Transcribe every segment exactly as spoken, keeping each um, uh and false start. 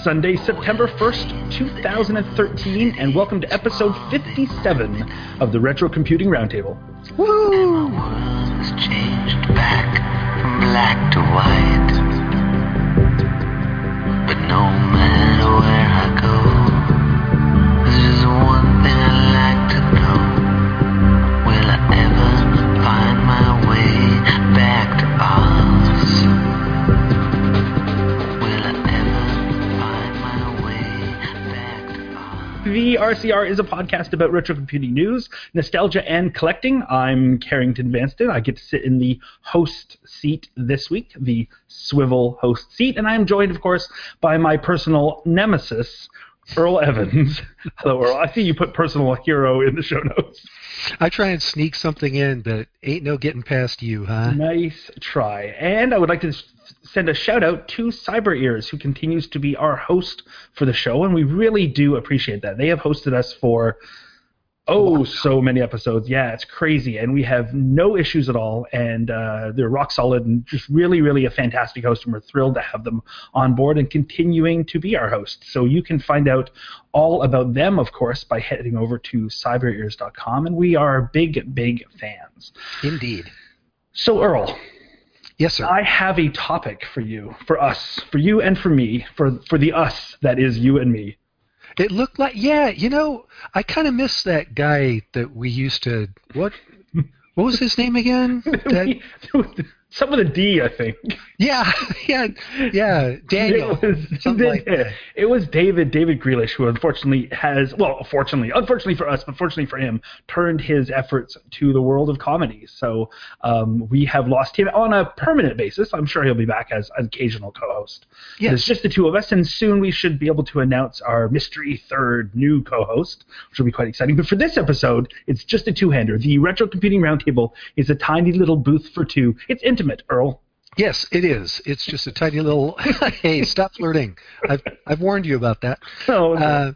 Sunday, September first, two thousand thirteen, and welcome to episode fifty-seven of the Retro Computing Roundtable. Woo! My world has changed back from black to white, but no matter where I go, there's just one thing I like to know. Will I ever find my way back to Oz? Will I ever find my way back to Oz? The R C R is a podcast about retro computing news, nostalgia, and collecting. I'm Carrington Vanston. I get to sit in the host seat this week, the swivel host seat, and I'm joined, of course, by my personal nemesis, Earl Evans. Hello, Earl. I see you put personal hero in the show notes. I try and sneak something in, but ain't no getting past you, huh? Nice try. And I would like to send a shout out to Cyber Ears, who continues to be our host for the show, and we really do appreciate that. They have hosted us for oh so many episodes. Yeah, it's crazy, and we have no issues at all, and uh, they're rock solid and just really, really a fantastic host, and we're thrilled to have them on board and continuing to be our host. So you can find out all about them, of course, by heading over to cyber ears dot com, and we are big, big fans. Indeed. So, Earl. Yes, sir. I have a topic for you, for us, for you and for me, for for the us that is you and me. It looked like, yeah, you know, I kind of miss that guy that we used to, what what was his name again? That, Some of the D, I think. yeah, yeah, yeah, Daniel. It was, something like that. It was David, David Grealish, who unfortunately has, well, fortunately, unfortunately for us, but fortunately for him, turned his efforts to the world of comedy. So um, we have lost him on a permanent basis. I'm sure he'll be back as an occasional co-host. Yes. It's just the two of us, and soon we should be able to announce our mystery third new co-host, which will be quite exciting. But for this episode, it's just a two-hander. The Retro Computing Roundtable is a tiny little booth for two. It's intimate. Earl. Yes, it is. It's just a tiny little, hey, stop flirting. I've, I've warned you about that. Oh, no. Uh,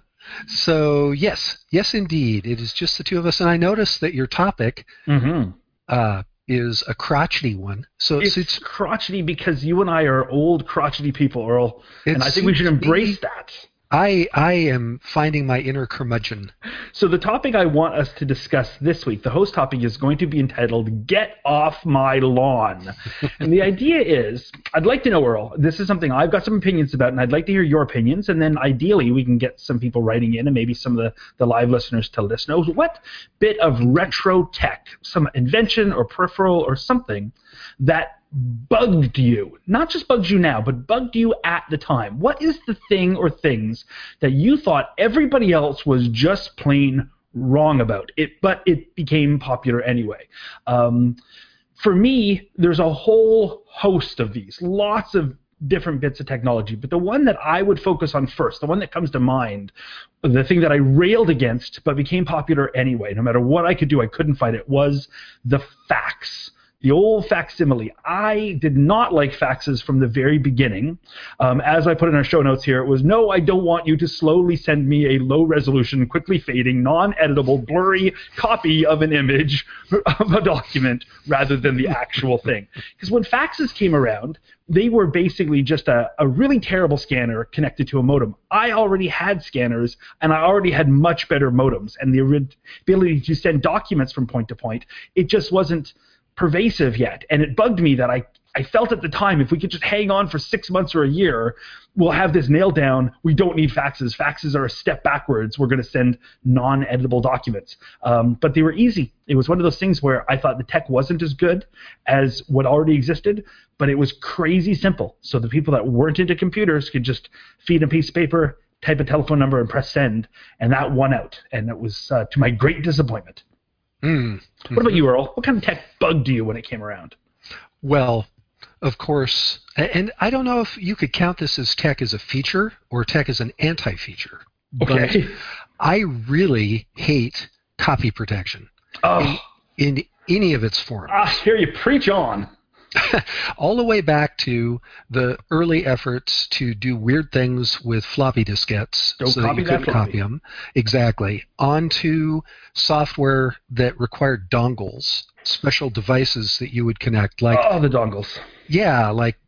so, yes, yes, indeed. It is just the two of us. And I noticed that your topic Mm-hmm. uh, is a crotchety one. So It's, it's, crotchety because you and I are old crotchety people, Earl, and It I think we should suits me. embrace that. I I am finding my inner curmudgeon. So the topic I want us to discuss this week, the host topic, is going to be entitled "Get Off My Lawn." And the idea is, I'd like to know, Earl, this is something I've got some opinions about, and I'd like to hear your opinions, and then ideally we can get some people writing in and maybe some of the, the live listeners to let us know what bit of retro tech, some invention or peripheral or something that bugged you, not just bugs you now, but bugged you at the time. What is the thing or things that you thought everybody else was just plain wrong about it, but it became popular anyway? Um, for me, there's a whole host of these, lots of different bits of technology, but the one that I would focus on first, the one that comes to mind, the thing that I railed against but became popular anyway, no matter what I could do, I couldn't fight it, was the fax. The old facsimile. I did not like faxes from the very beginning. Um, as I put in our show notes here, it was, no, I don't want you to slowly send me a low-resolution, quickly fading, non-editable, blurry copy of an image of a document rather than the actual thing. Because when faxes came around, they were basically just a, a really terrible scanner connected to a modem. I already had scanners, and I already had much better modems. And the ability to send documents from point to point, it just wasn't pervasive yet, and it bugged me that I, I felt at the time, if we could just hang on for six months or a year, we'll have this nailed down. We don't need faxes. Faxes are a step backwards. We're going to send non-editable documents. Um, but they were easy. It was one of those things where I thought the tech wasn't as good as what already existed, but it was crazy simple. So the people that weren't into computers could just feed a piece of paper, type a telephone number, and press send, and that won out. And it was uh, to my great disappointment. Mm. What about you, Earl? What kind of tech bugged you when it came around? Well, of course, and I don't know if you could count this as tech as a feature or tech as an anti-feature. Okay. But I really hate copy protection Oh, in, in any of its forms. I hear you preach on. All the way back to the early efforts to do weird things with floppy diskettes Don't so that copy you that couldn't floppy. copy them. Exactly. Onto software that required dongles, special devices that you would connect. Like, Oh, the dongles. yeah, like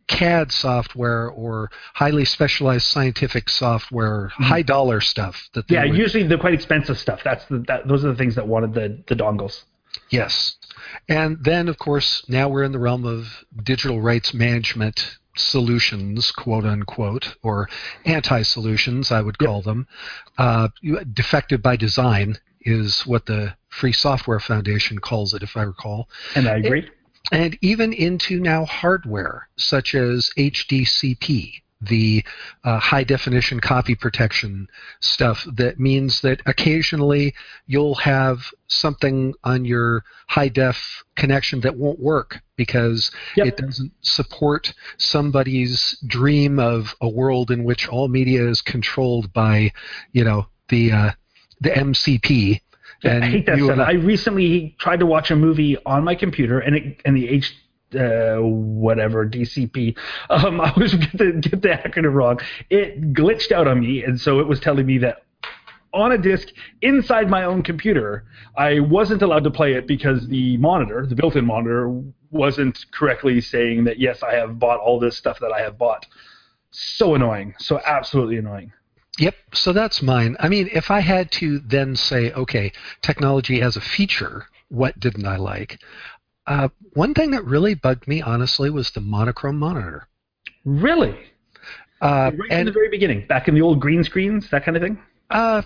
C A D software or highly specialized scientific software, mm-hmm. high dollar stuff. That they yeah, would, usually the quite expensive stuff. That's the that, those are the things that wanted the the dongles. Yes, and then of course now we're in the realm of digital rights management solutions, quote unquote, or anti-solutions, I would call yep. them. Uh, defective by design is what the Free Software Foundation calls it, if I recall. And I agree. It, and even into now hardware, such as H D C P, the uh, high-definition copy protection stuff that means that occasionally you'll have something on your high-def connection that won't work because yep. it doesn't support somebody's dream of a world in which all media is controlled by, you know, the uh, the M C P. And I hate that stuff. I recently tried to watch a movie on my computer, and it and the H uh, whatever D C P. Um, I always get the get the acronym wrong. It glitched out on me, and so it was telling me that on a disk inside my own computer, I wasn't allowed to play it because the monitor, the built-in monitor, wasn't correctly saying that yes, I have bought all this stuff that I have bought. So annoying. So absolutely annoying. Yep, so that's mine. I mean, if I had to then say, okay, technology as a feature, what didn't I like? Uh, one thing that really bugged me, honestly, was the monochrome monitor. Really? Uh, right and, from the very beginning, back in the old green screens, that kind of thing? Uh,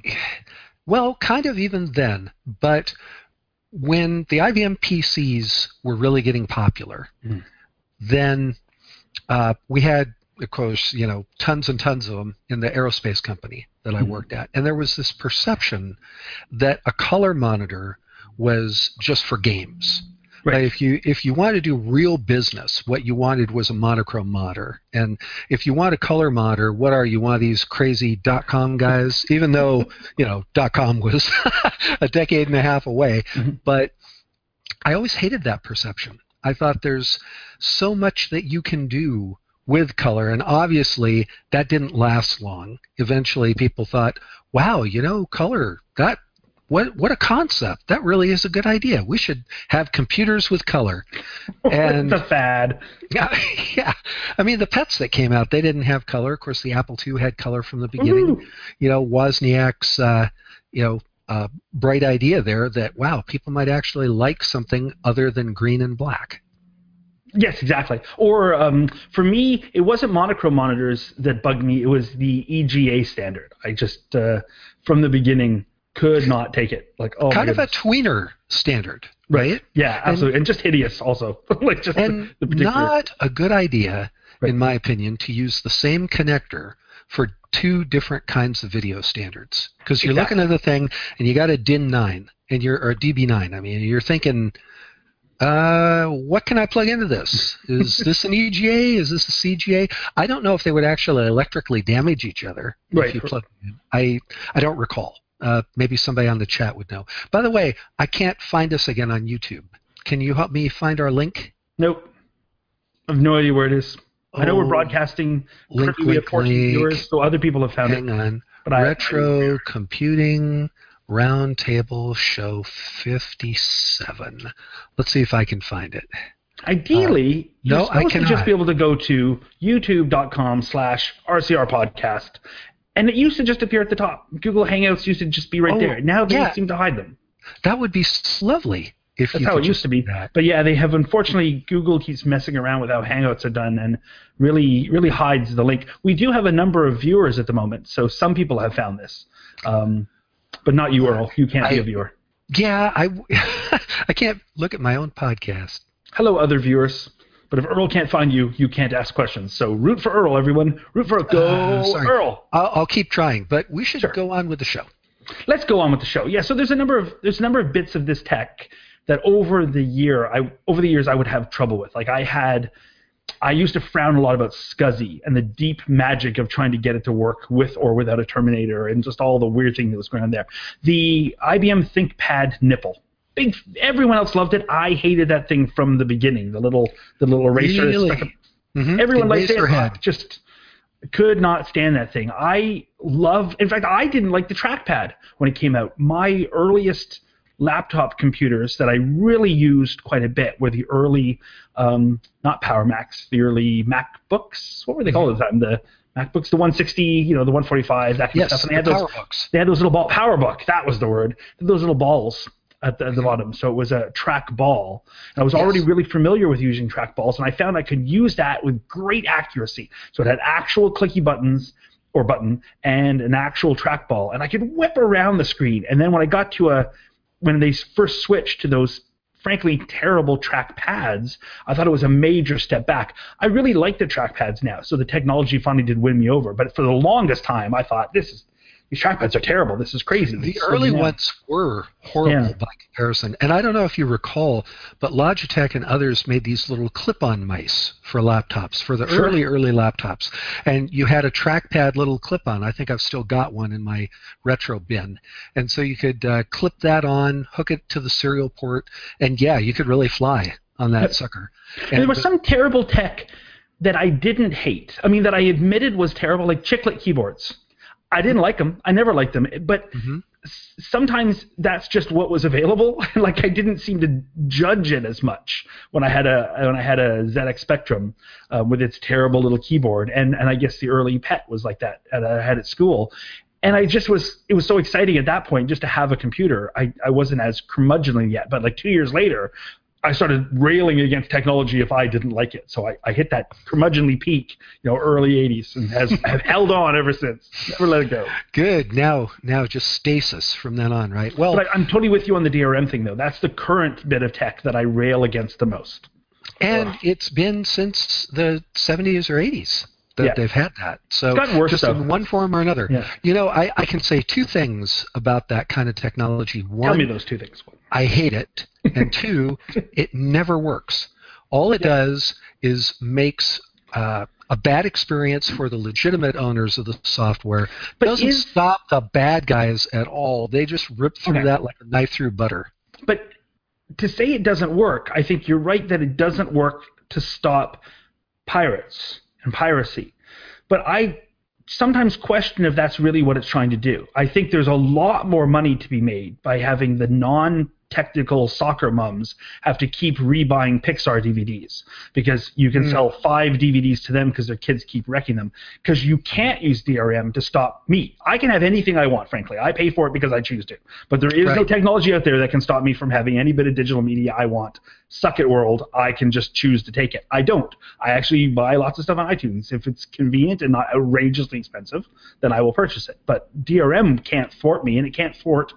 well, kind of even then, but when the I B M P Cs were really getting popular, mm. then uh, we had, of course, you know, tons and tons of them in the aerospace company that I mm-hmm. worked at. And there was this perception that a color monitor was just for games. Right. Like if you if you wanted to do real business, what you wanted was a monochrome monitor. And if you want a color monitor, what are you, one of these crazy dot-com guys? Even though, you know, dot-com was a decade and a half away. Mm-hmm. But I always hated that perception. I thought there's so much that you can do with color, and obviously that didn't last long. Eventually people thought, wow, you know, color, that what what a concept. That really is a good idea. We should have computers with color. And the fad. Yeah, yeah. I mean, the Pets that came out, they didn't have color. Of course, the Apple two had color from the beginning. Ooh. You know, Wozniak's uh, you know, uh, bright idea there that, wow, people might actually like something other than green and black. Yes, exactly. Or um, for me, it wasn't monochrome monitors that bugged me. It was the E G A standard. I just, uh, from the beginning, could not take it. Like, oh, kind of a tweener standard, right? Yeah, absolutely, and, and just hideous also. Like just and the, the particular... not a good idea, right. in my opinion, to use the same connector for two different kinds of video standards. Because you're exactly. looking at the thing, and you got a D I N nine, and you're or D B nine. I mean, you're thinking, uh, what can I plug into this? Is this an E G A? Is this a C G A? I don't know if they would actually electrically damage each other right. if you plug them in. I I don't recall. Uh, maybe somebody on the chat would know. By the way, I can't find us again on YouTube. Can you help me find our link? Nope. I have no idea where it is. Oh, I know we're broadcasting link, link, link. Viewers, so other people have found Hang it. Hang on. But Retro I, I Computing Roundtable Show fifty-seven. Let's see if I can find it. Ideally, uh, you're no, supposed I cannot. to just be able to go to youtube.com slash RCR podcast. And it used to just appear at the top. Google Hangouts used to just be right oh, there. Now they yeah. seem to hide them. That would be lovely if That's you how could it used to be. That. But yeah, they have, unfortunately, Google keeps messing around with how Hangouts are done and really really hides the link. We do have a number of viewers at the moment, so some people have found this. Um, but not you, Earl. You can't I, be a viewer. Yeah, I, I can't look at my own podcast. Hello, other viewers. But if Earl can't find you, you can't ask questions. So root for Earl, everyone. Root for Go uh, Earl. I'll, I'll keep trying, but we should sure. go on with the show. Let's go on with the show. Yeah. So there's a number of there's a number of bits of this tech that over the year I over the years I would have trouble with. Like I had, I used to frown a lot about SCSI and the deep magic of trying to get it to work with or without a terminator and just all the weird thing that was going on there. The I B M ThinkPad nipple. Big, everyone else loved it. I hated that thing from the beginning. The little, the little eraser. Really? Mm-hmm. Everyone liked it. I just could not stand that thing. I love. In fact, I didn't like the trackpad when it came out. My earliest laptop computers that I really used quite a bit were the early, um, not Power Macs, the early MacBooks. What were they called at the time? The MacBooks, the one sixty, you know, the one forty-five, that kind Yes, of stuff. And they the had those, PowerBooks. They had those little ball, PowerBook, that was the word. Those little balls at the, at the bottom. So it was a track ball. And I was already Yes. really familiar with using track balls, and I found I could use that with great accuracy. So it had actual clicky buttons or button and an actual trackball, and I could whip around the screen. And then when I got to a, when they first switched to those frankly terrible track pads, I thought it was a major step back. I really like the track pads now, so the technology finally did win me over. But for the longest time, I thought this is these trackpads are terrible. This is crazy. The This is early now. ones were horrible Yeah. by comparison. And I don't know if you recall, but Logitech and others made these little clip-on mice for laptops, for the Sure. early, early laptops. And you had a trackpad little clip-on. I think I've still got one in my retro bin. And so you could uh, clip that on, hook it to the serial port, and yeah, you could really fly on that Yep. sucker. And there was the- some terrible tech that I didn't hate. I mean, that I admitted was terrible, like chiclet keyboards. I didn't like them. I never liked them. But Mhm. s- sometimes that's just what was available. Like I didn't seem to judge it as much when I had a when I had a Z X Spectrum uh, with its terrible little keyboard. And and I guess the early Pet was like that that I had at school. And I just was, it was so exciting at that point just to have a computer. I, I wasn't as curmudgeonly yet, but like two years later, I started railing against technology if I didn't like it. So I, I hit that curmudgeonly peak, you know, early eighties, and has have held on ever since. Never let it go. Good. Now, now just stasis from then on, right? Well, But I, I'm totally with you on the D R M thing, though. That's the current bit of tech that I rail against the most. and it's been since the seventies or eighties that Yeah. they've had that. So It's gotten worse, just though. in one form or another. Yeah. You know, I, I can say two things about that kind of technology. Tell One, me those two things. I hate it. And two, it never works. All it does is makes uh, a bad experience for the legitimate owners of the software. But Doesn't is- stop the bad guys at all. They just rip through Okay. that like a knife through butter. But to say it doesn't work, I think you're right that it doesn't work to stop pirates and piracy. But I sometimes question if that's really what it's trying to do. I think there's a lot more money to be made by having the non-technical soccer mums have to keep rebuying Pixar D V Ds because you can Mm. sell five D V Ds to them because their kids keep wrecking them. Because you can't use D R M to stop me. I can have anything I want, frankly. I pay for it because I choose to. But there is no Right. technology out there that can stop me from having any bit of digital media I want. Suck it, world. I can just choose to take it. I don't. I actually buy lots of stuff on iTunes. If it's convenient and not outrageously expensive, then I will purchase it. But D R M can't thwart me, and it can't thwart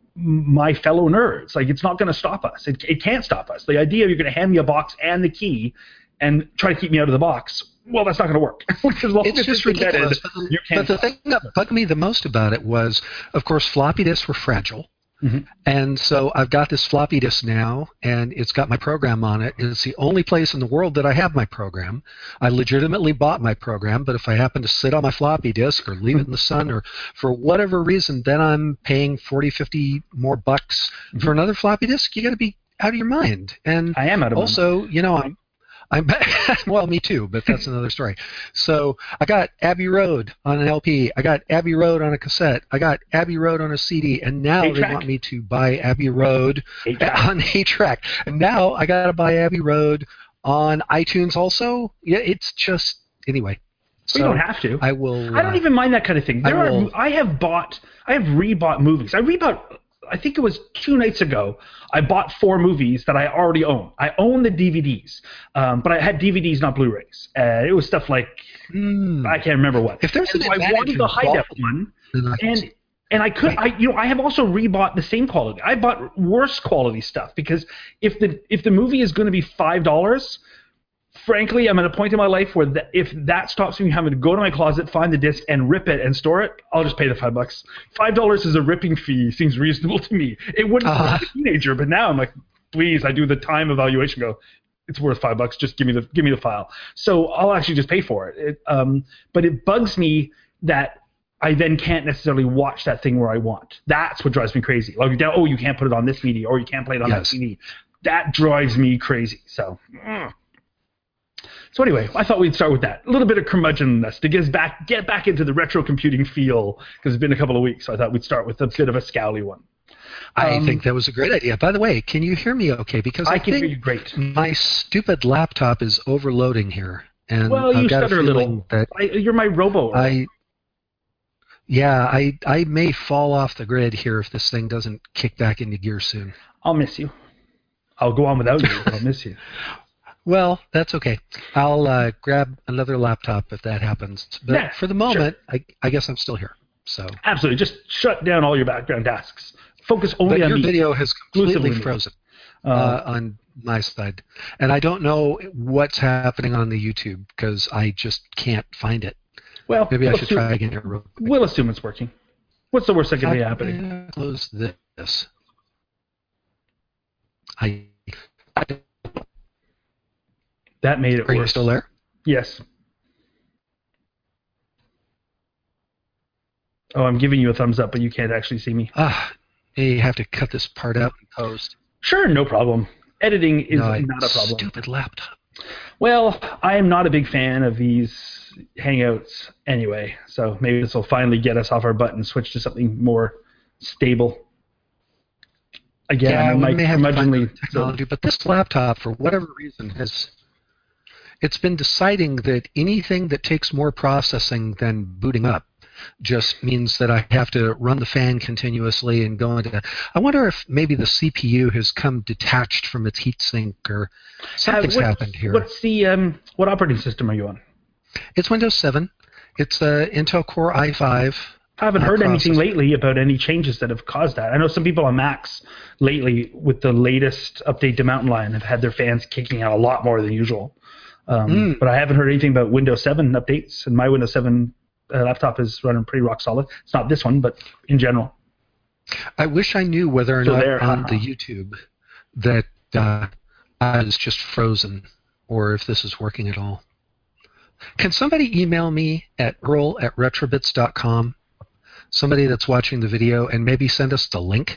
my fellow nerds. Like, it's not going to stop us. It, it can't stop us. The idea of you're going to hand me a box and the key and try to keep me out of the box, well, that's not going to work. As long It's as just embedded, ridiculous. But the, you can't but the stop thing that bugged me the most about it was, of course, floppy disks were fragile. Mhm. And so I've got this floppy disk now, and it's got my program on it. It's the only place in the world that I have my program. I legitimately bought my program, but if I happen to sit on my floppy disk or leave it in the sun or for whatever reason, then I'm paying forty, fifty more bucks for another floppy disk. You got to be out of your mind. And I am out of my also, you know, I'm I'm well, me too, but that's another story. So I got Abbey Road on an L P. I got Abbey Road on a cassette. I got Abbey Road on a C D, and now Eight they track. want me to buy Abbey Road Eight track. on eight track. And now I got to buy Abbey Road on iTunes also. Yeah, it's just anyway. So you don't have to. I will. I don't uh, even mind that kind of thing. There I are. will- I have bought. I have rebought movies. I rebought. I think it was two nights ago. I bought four movies that I already own. I own the D V Ds, um, but I had D V Ds, not Blu-rays. Uh, it was stuff like hmm. I can't remember what. If there's And an so I advantage wanted the high def involved, one, then I can and see. and I could. I you know I have also rebought the same quality. I bought worse quality stuff because if the if the movie is going to be five dollars. Frankly, I'm at a point in my life where th- if that stops me having to go to my closet, find the disc, and rip it and store it, I'll just pay the five bucks. Five dollars is a ripping fee. Seems reasonable to me. It wouldn't Uh-huh. for a teenager, but now I'm like, please, I do the time evaluation. Go, it's worth five bucks. Just give me the give me the file. So I'll actually just pay for it. it um, but it bugs me that I then can't necessarily watch that thing where I want. That's what drives me crazy. Like, oh, you can't put it on this media, or you can't play it on that Yes. T V. That drives me crazy. So. mm. So anyway, I thought we'd start with that. A little bit of curmudgeonness to get us back, get back into the retro computing feel, because it's been a couple of weeks. So I thought we'd start with a bit of a scowly one. I Um, think that was a great idea. By the way, can you hear me okay? Because I, I can think hear you great. my stupid laptop is overloading here. And Well, I've you got a stutter a feeling little. that I, you're my robo. I, yeah, I, I may fall off the grid here if this thing doesn't kick back into gear soon. I'll miss you. I'll go on without you, but I'll miss you. Well, that's okay. I'll uh, grab another laptop if that happens. But Yeah, for the moment, I, I guess I'm still here. So, Absolutely. Just shut down all your background tasks. Focus only but on your me. video has completely Exclusively me. frozen Uh, uh, on my side, and I don't know what's happening on the YouTube because I just can't find it. well, Maybe I we'll should assume, try again here real quick. We'll assume it's working. What's the worst that can be happening? I'm gonna Close this. I, I That made it are you worse. still there? Yes. Oh, I'm giving you a thumbs up, but you can't actually see me. Ah, you have to cut this part out and post. Sure, no problem. Editing is No, I- not a problem. Stupid laptop. Well, I am not a big fan of these Hangouts anyway, so maybe this will finally get us off our butt and switch to something more stable. Again, Yeah, I'm we like may have to find curmudgeonly. other technology, but this laptop, for whatever reason, has it's been deciding that anything that takes more processing than booting up just means that I have to run the fan continuously and go into. I wonder if maybe the C P U has come detached from its heatsink or something's what's, happened here. What's the um, what operating system are you on? It's Windows seven. It's uh, Intel Core i five. I haven't uh, heard anything processor. lately about any changes that have caused that. I know some people on Macs lately with the latest update to Mountain Lion have had their fans kicking out a lot more than usual. Um, Mm. But I haven't heard anything about Windows seven updates, and my Windows seven uh, laptop is running pretty rock solid. It's not this one, but in general. I wish I knew whether or So not there, on uh-huh. the YouTube that uh, I was just frozen or if this is working at all. Can somebody email me at earl at retrobits dot com, somebody that's watching the video, and maybe send us the link?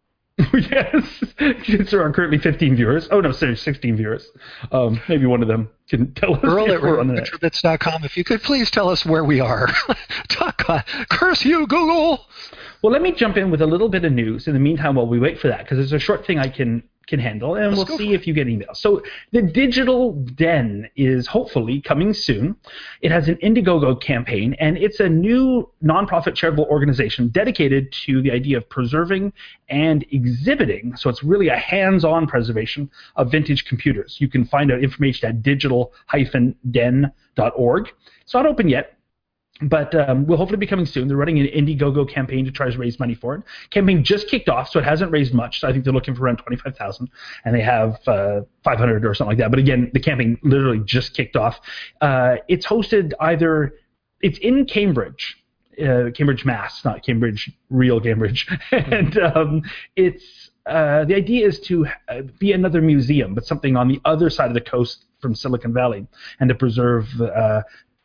Yes, since there are currently fifteen viewers. Oh no, sorry, sixteen viewers. Um, maybe one of them can tell us Earl if at we're on the net. retrobits dot com, if you could please tell us where we are. Talk, uh, curse you, Google! Well, let me jump in with a little bit of news in the meantime while we wait for that, because there's a short thing I can can handle, and Let's we'll go see for if you get emails. So the Digital Den is hopefully coming soon. It has an Indiegogo campaign, and it's a new nonprofit charitable organization dedicated to the idea of preserving and exhibiting. So it's really a hands-on preservation of vintage computers. You can find out information at digital dash den dot org. It's not open yet, but um, will hopefully be coming soon. They're running an Indiegogo campaign to try to raise money for it. Campaign just kicked off, so it hasn't raised much. So I think they're looking for around twenty-five thousand, and they have uh, five hundred or something like that. But again, the campaign literally just kicked off. Uh, it's hosted either it's in Cambridge, uh, Cambridge, Mass, not Cambridge, real Cambridge, and um, it's uh, the idea is to uh, be another museum, but something on the other side of the coast from Silicon Valley, and to preserve. Uh,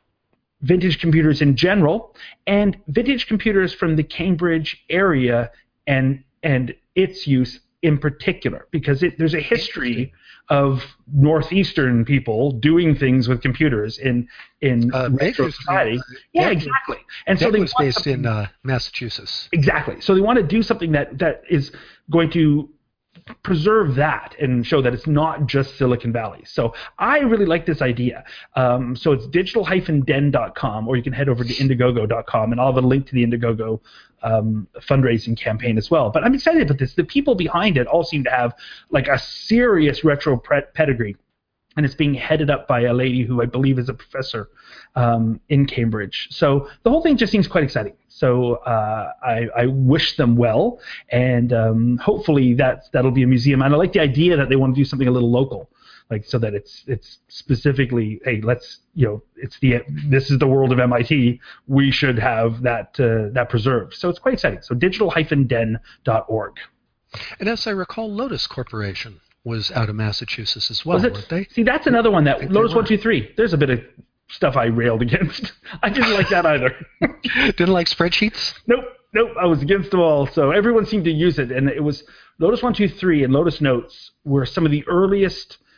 vintage computers in general, and vintage computers from the Cambridge area and and its use in particular, because it, there's a history of Northeastern people doing things with computers in in Uh, retro Bakersfield, society. uh, Yeah, Denver- exactly. And so That they was want based something- in uh, Massachusetts. Exactly. So they want to do something that that is going to preserve that and show that it's not just Silicon Valley. So I really like this idea. Um, so it's digital dash den dot com, or you can head over to indiegogo dot com, and I'll have a link to the Indiegogo um, fundraising campaign as well. But I'm excited about this. The people behind it all seem to have like a serious retro pre- pedigree. And it's being headed up by a lady who I believe is a professor um, in Cambridge. So the whole thing just seems quite exciting. So uh, I, I wish them well, and um, hopefully that that'll be a museum. And I like the idea that they want to do something a little local, like so that it's it's specifically, hey, let's you know, it's the this is the world of M I T. We should have that uh, that preserved. So it's quite exciting. So digital dash den dot org. And as I recall, Lotus Corporation was out of Massachusetts as well, Was it? weren't they? See, that's another one I that think they Lotus were. one two three. There's a bit of stuff I railed against. I didn't like that either. Didn't like spreadsheets? Nope, nope. I was against them all. So everyone seemed to use it, and it was Lotus one two three and Lotus Notes were some of the earliest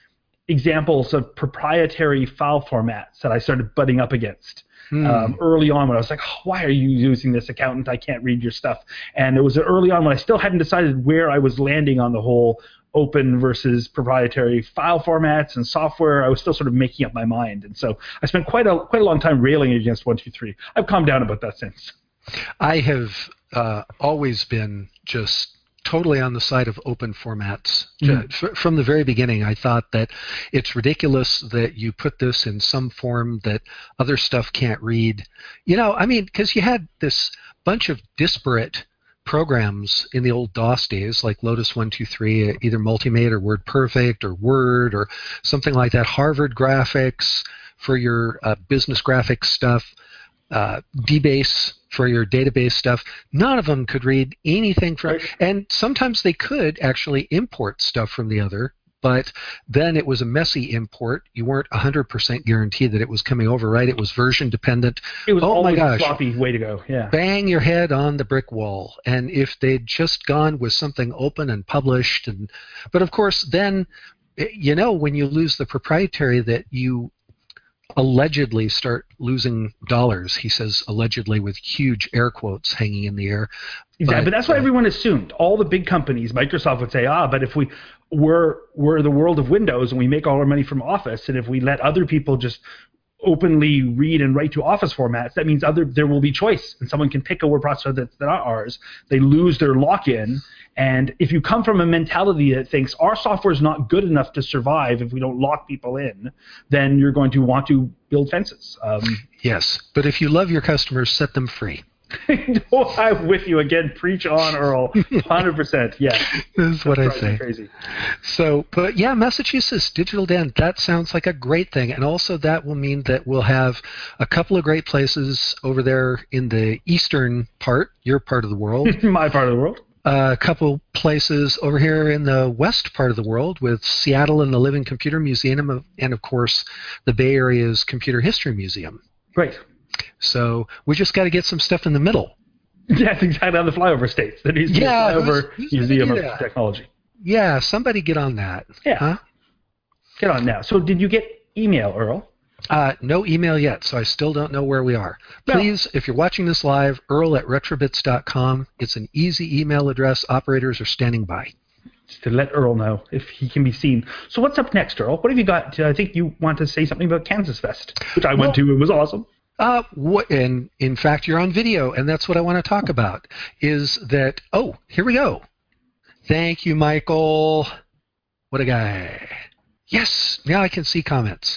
examples of proprietary file formats that I started butting up against. Hmm. Um, early on when I was like, oh, why are you using this, accountant? I can't read your stuff. And it was early on when I still hadn't decided where I was landing on the whole open versus proprietary file formats and software. I was still sort of making up my mind. And so I spent quite a quite a long time railing against one two three. I've calmed down about that since. I have uh, always been just totally on the side of open formats. Mm. F- From the very beginning, I thought that it's ridiculous that you put this in some form that other stuff can't read. You know, I mean, because you had this bunch of disparate programs in the old DOS days, like Lotus one two three, either Multimate or WordPerfect or Word or something like that, Harvard Graphics for your uh, business graphics stuff, uh, DBase for your database stuff. None of them could read anything from, and sometimes they could actually import stuff from the other, but then it was a messy import. You weren't one hundred percent guaranteed that it was coming over right. It was version dependent. It was oh always my gosh. a sloppy way to go. Yeah. Bang your head on the brick wall. And if they'd just gone with something open and published, and but of course then, you know, when you lose the proprietary, that you allegedly start losing dollars. He says allegedly with huge air quotes hanging in the air. Exactly, but, but that's what uh, everyone assumed. All the big companies, Microsoft would say, ah, but if we we're we're the world of Windows and we make all our money from Office, and if we let other people just openly read and write to Office formats, that means other there will be choice, and someone can pick a word processor that's not ours. They lose their lock-in, and if you come from a mentality that thinks our software is not good enough to survive if we don't lock people in, then you're going to want to build fences. Um, yes, but if you love your customers, set them free. oh, I'm with you again. Preach on, Earl. one hundred percent. Yes. This is what I Drives me say. Crazy. So, but yeah, Massachusetts Digital Den, that sounds like a great thing. And also that will mean that we'll have a couple of great places over there in the eastern part, your part of the world. My part of the world. Uh, a couple places over here in the west part of the world with Seattle and the Living Computer Museum, and of course the Bay Area's Computer History Museum. Great. So we just got to get some stuff in the middle. Yes, exactly, on the flyover states. There needs to be Yeah, a flyover who's- who's gonna museum do of that? technology. Yeah, somebody get on that. Yeah. Huh? Get on now. So did you get email, Earl? Uh, no email yet, so I still don't know where we are. No. Please, if you're watching this live, Earl at retrobits dot com. It's an easy email address. Operators are standing by. Just to let Earl know if he can be seen. So what's up next, Earl? What have you got? I think you want to say something about Kansas Fest, which I Well- went to. It was awesome. Uh, what, and in fact, you're on video, and that's what I want to talk about, is that, oh, here we go. Thank you, Michael. What a guy. Yes, now I can see comments.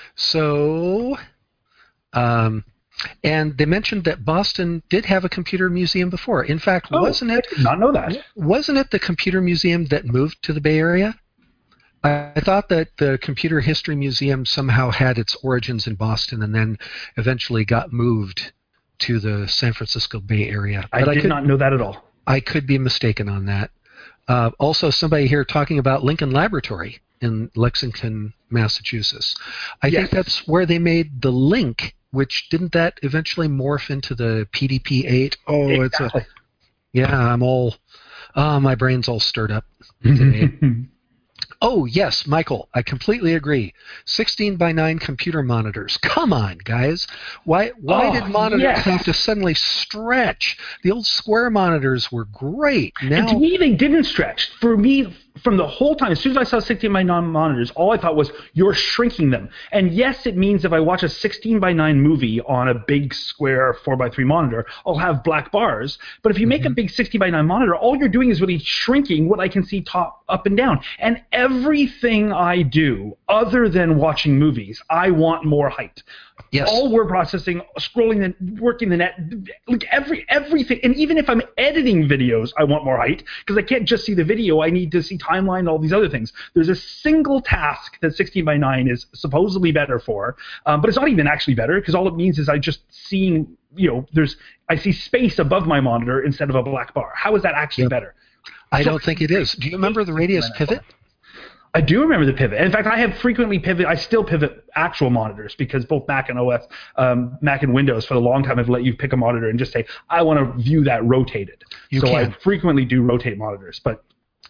So, um, and they mentioned that Boston did have a computer museum before. In fact, Oh, wasn't it? I did not know that. Wasn't it the computer museum that moved to the Bay Area? I thought that the Computer History Museum somehow had its origins in Boston and then eventually got moved to the San Francisco Bay Area. I But did could, not know that at all. I could be mistaken on that. Uh, also, somebody here talking about Lincoln Laboratory in Lexington, Massachusetts. I Yes. think that's where they made the Link, which didn't that eventually morph into the P D P eight? Oh, Exactly. it's a yeah. I'm all, oh, my brain's all stirred up today. Oh, yes, Michael, I completely agree. sixteen by nine computer monitors. Come on, guys. Why why Oh, did monitors yes. have to suddenly stretch? The old square monitors were great. And to Now, me, they didn't stretch. For me, from the whole time, as soon as I saw sixteen by nine monitors, all I thought was, you're shrinking them. And yes, it means if I watch a sixteen by nine movie on a big square four by three monitor, I'll have black bars. But if you make a big sixty by nine monitor, all you're doing is really shrinking what I can see top, up, and down. And everything I do, other than watching movies, I want more height. yes. All word processing, scrolling, the, working the net, like every everything. And even if I'm editing videos, I want more height because I can't just see the video. I need to see timeline and all these other things. There's a single task that sixteen by nine is supposedly better for, um, but it's not even actually better because all it means is I just seeing, you know, there's I see space above my monitor instead of a black bar. How is that actually Yep. better? I don't think it is. Do you remember the Radius Pivot? I do remember the pivot. In fact, I have frequently pivot. I still pivot actual monitors because both Mac and O S, um, Mac and Windows, for a long time have let you pick a monitor and just say, I want to view that rotated. You so can. I frequently do rotate monitors. But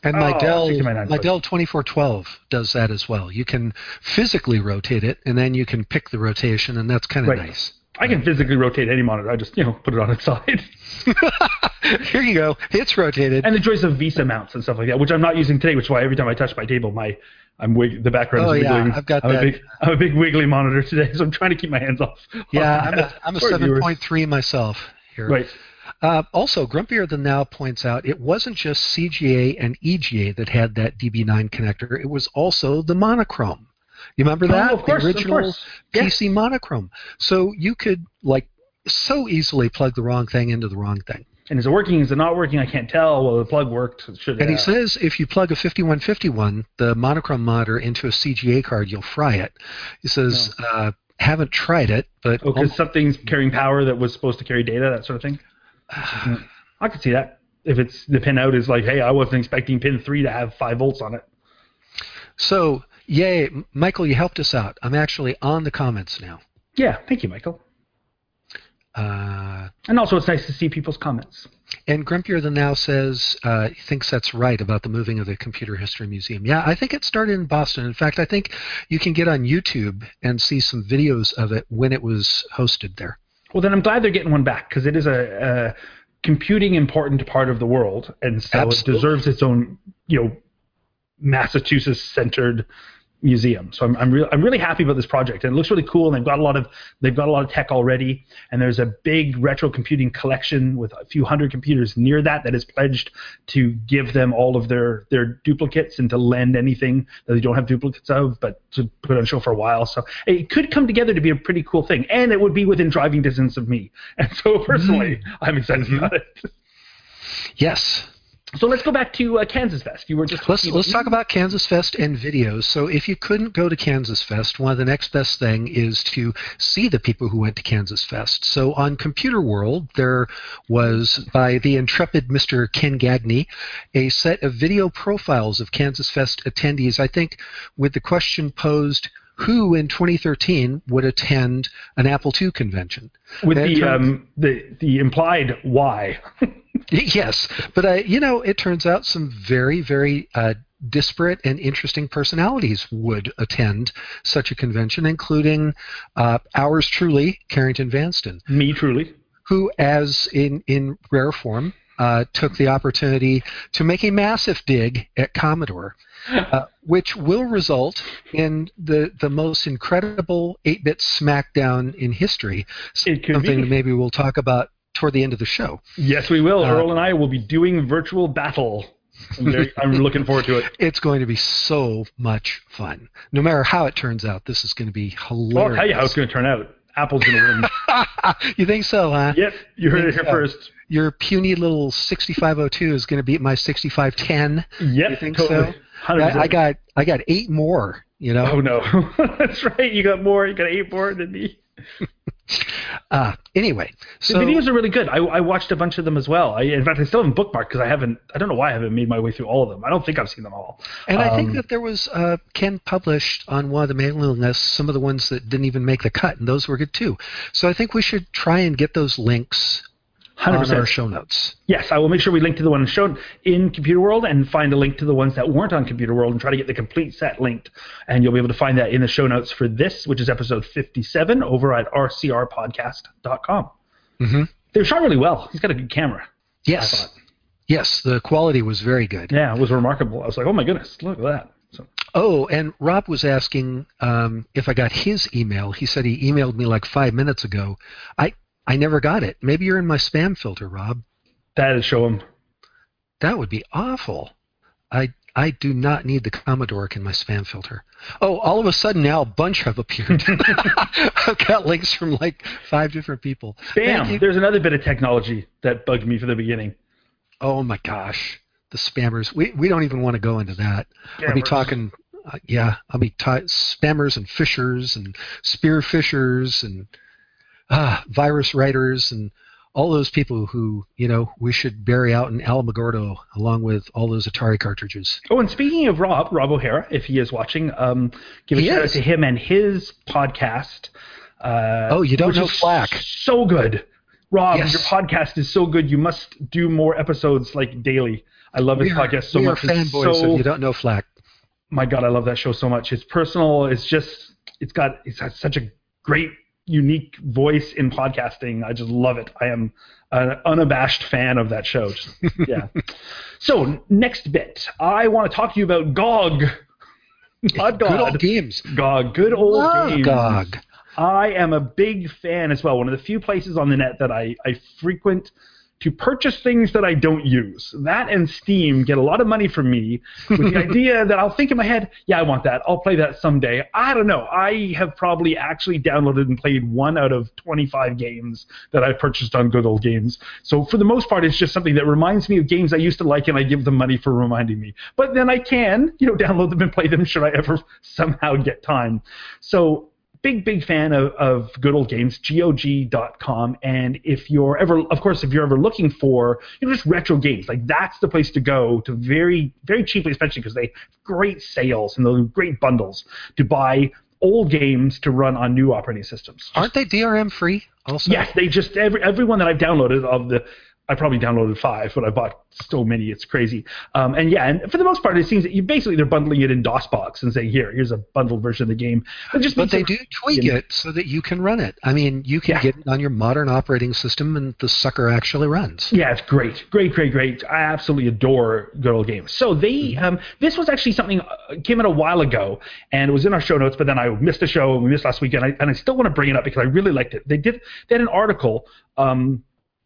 And my Oh, Dell, sixty-nine my push. Dell twenty-four twelve does that as well. You can physically rotate it, and then you can pick the rotation, and that's kind of Right. nice. I can physically rotate any monitor. I just, you know, put it on its side. Here you go. It's rotated. And the choice of Visa mounts and stuff like that, which I'm not using today, which is why every time I touch my table, my I'm wig- the background Oh, is yeah, wiggling. I've got I'm that. A big, I'm a big wiggly monitor today, so I'm trying to keep my hands off. yeah, off I'm the a, desk. I'm a Sorry, viewers. seven point three myself here. Right. Uh, also, Grumpier Than Now points out it wasn't just C G A and E G A that had that D B nine connector. It was also the monochrome. You remember that? Oh, of course, the of original course. P C monochrome. So you could like so easily plug the wrong thing into the wrong thing. And is it working? Is it not working? I can't tell. Well, the plug worked. It should And he have. says if you plug a fifty-one fifty-one, the monochrome monitor, into a C G A card, you'll fry it. He says, uh, haven't tried it, but Oh, because something's carrying power that was supposed to carry data, that sort of thing. I could see that. If it's the pin out is like, hey, I wasn't expecting pin three to have five volts on it. So, yay, M- Michael, you helped us out. I'm actually on the comments now. Yeah, thank you, Michael. Uh, And also, it's nice to see people's comments. and Grumpier Than Now says uh, he thinks that's right about the moving of the Computer History Museum. Yeah, I think it started in Boston. In fact, I think you can get on YouTube and see some videos of it when it was hosted there. Well, then I'm glad they're getting one back because it is a, a computing important part of the world, and so Absolutely. it deserves its own, you know, Massachusetts-centered museum. So I'm I'm, re- I'm really happy about this project, and it looks really cool. And they've got a lot of they've got a lot of tech already, and there's a big retro computing collection with a few hundred computers near that that is pledged to give them all of their their duplicates and to lend anything that they don't have duplicates of, but to put on show for a while. So it could come together to be a pretty cool thing, and it would be within driving distance of me. And so personally, I'm excited Mhm. about it. Yes. So let's go back to uh, Kansas Fest. You were just Let's talking let's about- talk about Kansas Fest and videos. So if you couldn't go to Kansas Fest, one of the next best thing is to see the people who went to Kansas Fest. So on Computer World, there was, by the intrepid Mister Ken Gagney, a set of video profiles of Kansas Fest attendees, I think with the question posed, who in twenty thirteen would attend an Apple two convention? with And it the turns- um the the implied why. Yes, but uh, you know, it turns out some very, very uh, disparate and interesting personalities would attend such a convention, including uh, ours truly, Carrington Vanston, Me truly. who, as in in rare form, uh, took the opportunity to make a massive dig at Commodore, uh, which will result in the the most incredible eight-bit smackdown in history. It could Something be. that maybe we'll talk about toward the end of the show. Yes, we will. Uh, Earl and I will be doing virtual battle. I'm, very, I'm looking forward to it. It's going to be so much fun. No matter how it turns out, this is going to be hilarious. Well, I'll tell you how it's going to turn out. Apple's going to win. You think so, huh? Yep, you heard it Think here so. first. Your puny little sixty-five oh two is going to beat my sixty-five ten. Yep, You think totally. so? one hundred percent. I, I got I got eight more. You know. Oh no, that's right. You got more. You got eight more than me. Uh, anyway, The so videos are really good. I, I watched a bunch of them as well. I, in fact, I still haven't bookmarked because I haven't. I don't know why I haven't made my way through all of them. I don't think I've seen them all. and I think Um, that there was uh, Ken published on one of the mailing lists some of the ones that didn't even make the cut, and those were good too. So I think we should try and get those links one hundred on percent. our show notes. Yes, I will make sure we link to the one shown in Computer World and find a link to the ones that weren't on Computer World and try to get the complete set linked. And you'll be able to find that in the show notes for this, which is episode fifty-seven, over at r c r podcast dot com. Mm-hmm. They were shot really well. He's got a good camera. I Yes. thought. Yes, the quality was very good. Yeah, it was remarkable. I was like, oh my goodness, look at that. So, Oh, and Rob was asking um, if I got his email. He said he emailed me like five minutes ago. I, I never got it. Maybe you're in my spam filter, Rob. that is show him. That would be awful. I I do not need the Commodore in my spam filter. Oh, all of a sudden now a bunch have appeared. I've got links from like five different people. Thank Bam! you. There's another bit of technology that bugged me from the beginning. Oh my gosh, the spammers. We we don't even want to go into that. I'll be Spammers. talking. Uh, yeah, I'll be ta- spammers and fishers and spear fishers and ah, virus writers and all those people who, you know, we should bury out in Alamogordo along with all those Atari cartridges. Oh, and speaking of Rob, Rob O'Hara, if he is watching, um, give a He shout out is. to him and his podcast. Uh, Oh, you don't which know is Flack. So good. Rob, Yes. your podcast is so good. You must do more episodes like daily. I love his We are, podcast so we much. are It's fanboys so, if you don't know Flack. my God, I love that show so much. It's personal. It's just, it's got, it's got such a great, unique voice in podcasting. I just love it. I am an unabashed fan of that show. Just, yeah. So next bit, I want to talk to you about G O G. Not God. Good old games. G O G. Good old Love games. G O G. I am a big fan as well. One of the few places on the net that I, I frequent to purchase things that I don't use. That and Steam get a lot of money from me with the idea that I'll think in my head, yeah, I want that. I'll play that someday. I don't know. I have probably actually downloaded and played one out of twenty-five games that I've purchased on Good Old Games. So for the most part, it's just something that reminds me of games I used to like, and I give them money for reminding me. But then I can, you know, download them and play them should I ever somehow get time. So big, big fan of, of Good Old Games, G O G dot com. And if you're ever, of course, if you're ever looking for, you know, just retro games, like that's the place to go to very, very cheaply, especially because they have great sales and those great bundles to buy old games to run on new operating systems. Aren't they D R M free also? Yes, they just, every everyone that I've downloaded of the, I probably downloaded five, but I bought so many, it's crazy. Um, and yeah, and for the most part, it seems that you basically they're bundling it in DOSBox and saying, here, here's a bundled version of the game. It just But they makes do tweak it so that you can run it. I mean, you can Yeah. get it on your modern operating system, and the sucker actually runs. Yeah, it's great, great, great, great. I absolutely adore Good Old Games. So they, um, this was actually something uh, came in a while ago, and it was in our show notes. But then I missed a show, and we missed last week, and I, and I still want to bring it up because I really liked it. They did they had an article um,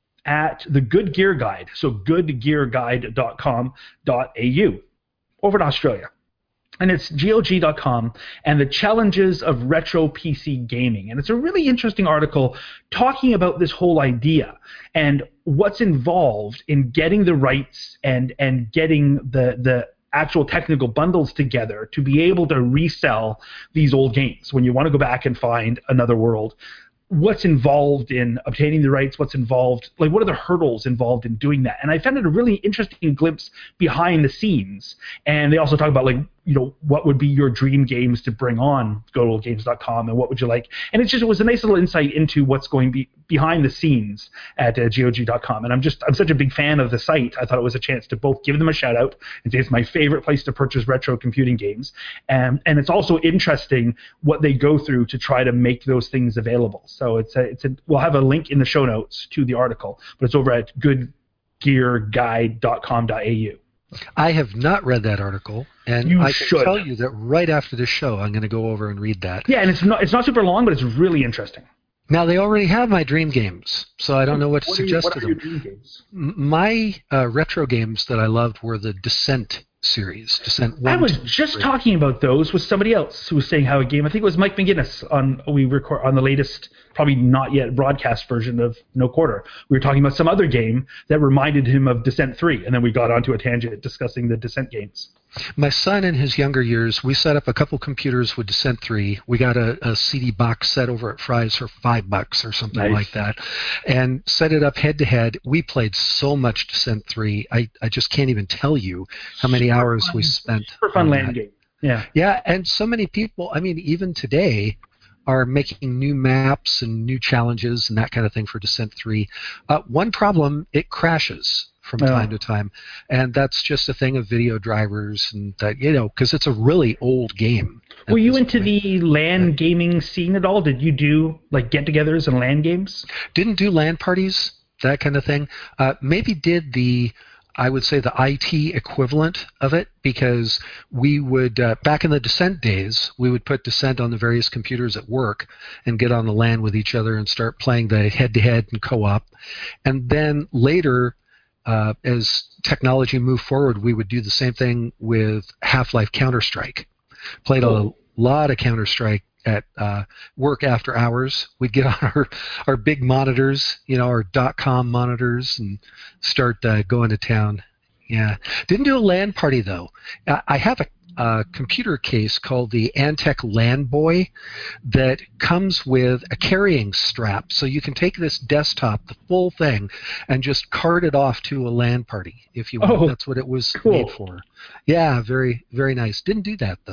at the Good Gear Guide, so good gear guide dot com dot a u, over in Australia. And it's G O G dot com and the challenges of retro P C gaming. And it's a really interesting article talking about this whole idea and what's involved in getting the rights and and getting the the actual technical bundles together to be able to resell these old games when you want to go back and find another world. What's involved in obtaining the rights, what's involved, like what are the hurdles involved in doing that? And I found it a really interesting glimpse behind the scenes. And they also talk about, like, you know, what would be your dream games to bring on good old games dot com and what would you like? And it just it was a nice little insight into what's going be behind the scenes at uh, G O G dot com. And I'm just, I'm such a big fan of the site. I thought it was a chance to both give them a shout out and say it's my favorite place to purchase retro computing games. And, and it's also interesting what they go through to try to make those things available. So it's a, it's a, we'll have a link in the show notes to the article, but it's over at good gear guide dot com dot a u. I have not read that article, and You I can should. tell you that right after this show, I'm going to go over and read that. Yeah, and it's not it's not super long, but it's really interesting. Now, they already have my dream games, so I don't know what to What are you- suggest what to are them. your dream games? M- My uh, retro games that I loved were the Descent series. Descent one, I was two, just three. talking about those with somebody else who was saying how a game. I think it was Mike McGinnis on we record on the latest, probably not yet broadcast version of No Quarter. We were talking about some other game that reminded him of Descent three, and then we got onto a tangent discussing the Descent games. My son, in his younger years, we set up a couple computers with Descent three. We got a, a C D box set over at Fry's for five bucks or something Nice. like that, and set it up head to head. We played so much Descent three. I, I just can't even tell you how many hours we spent. For fun on land that. game. Yeah. Yeah, and so many people, I mean, even today, are making new maps and new challenges and that kind of thing for Descent three. Uh, one problem, it crashes from Oh. time to time, and that's just a thing of video drivers and that, you know, because it's a really old game. at Were you this into point. the LAN gaming scene at all? Did you do like get-togethers and LAN games? Didn't do LAN parties, that kind of thing. Uh, maybe did the, I would say, the I T equivalent of it, because we would, uh, back in the Descent days, we would put Descent on the various computers at work and get on the LAN with each other and start playing the head-to-head and co-op. And then later, uh, as technology moved forward, we would do the same thing with Half-Life Counter-Strike. Played a lot of Counter-Strike at uh, work after hours. We'd get on our, our big monitors, you know, our dot-com monitors, and start uh, going to town. Yeah. Didn't do a LAN party, though. I I have a, a computer case called the Antec LAN Boy that comes with a carrying strap. So you can take this desktop, the full thing, and just cart it off to a LAN party if you want. Oh, That's what it was cool. made for. Yeah, very, very nice. Didn't do that, though.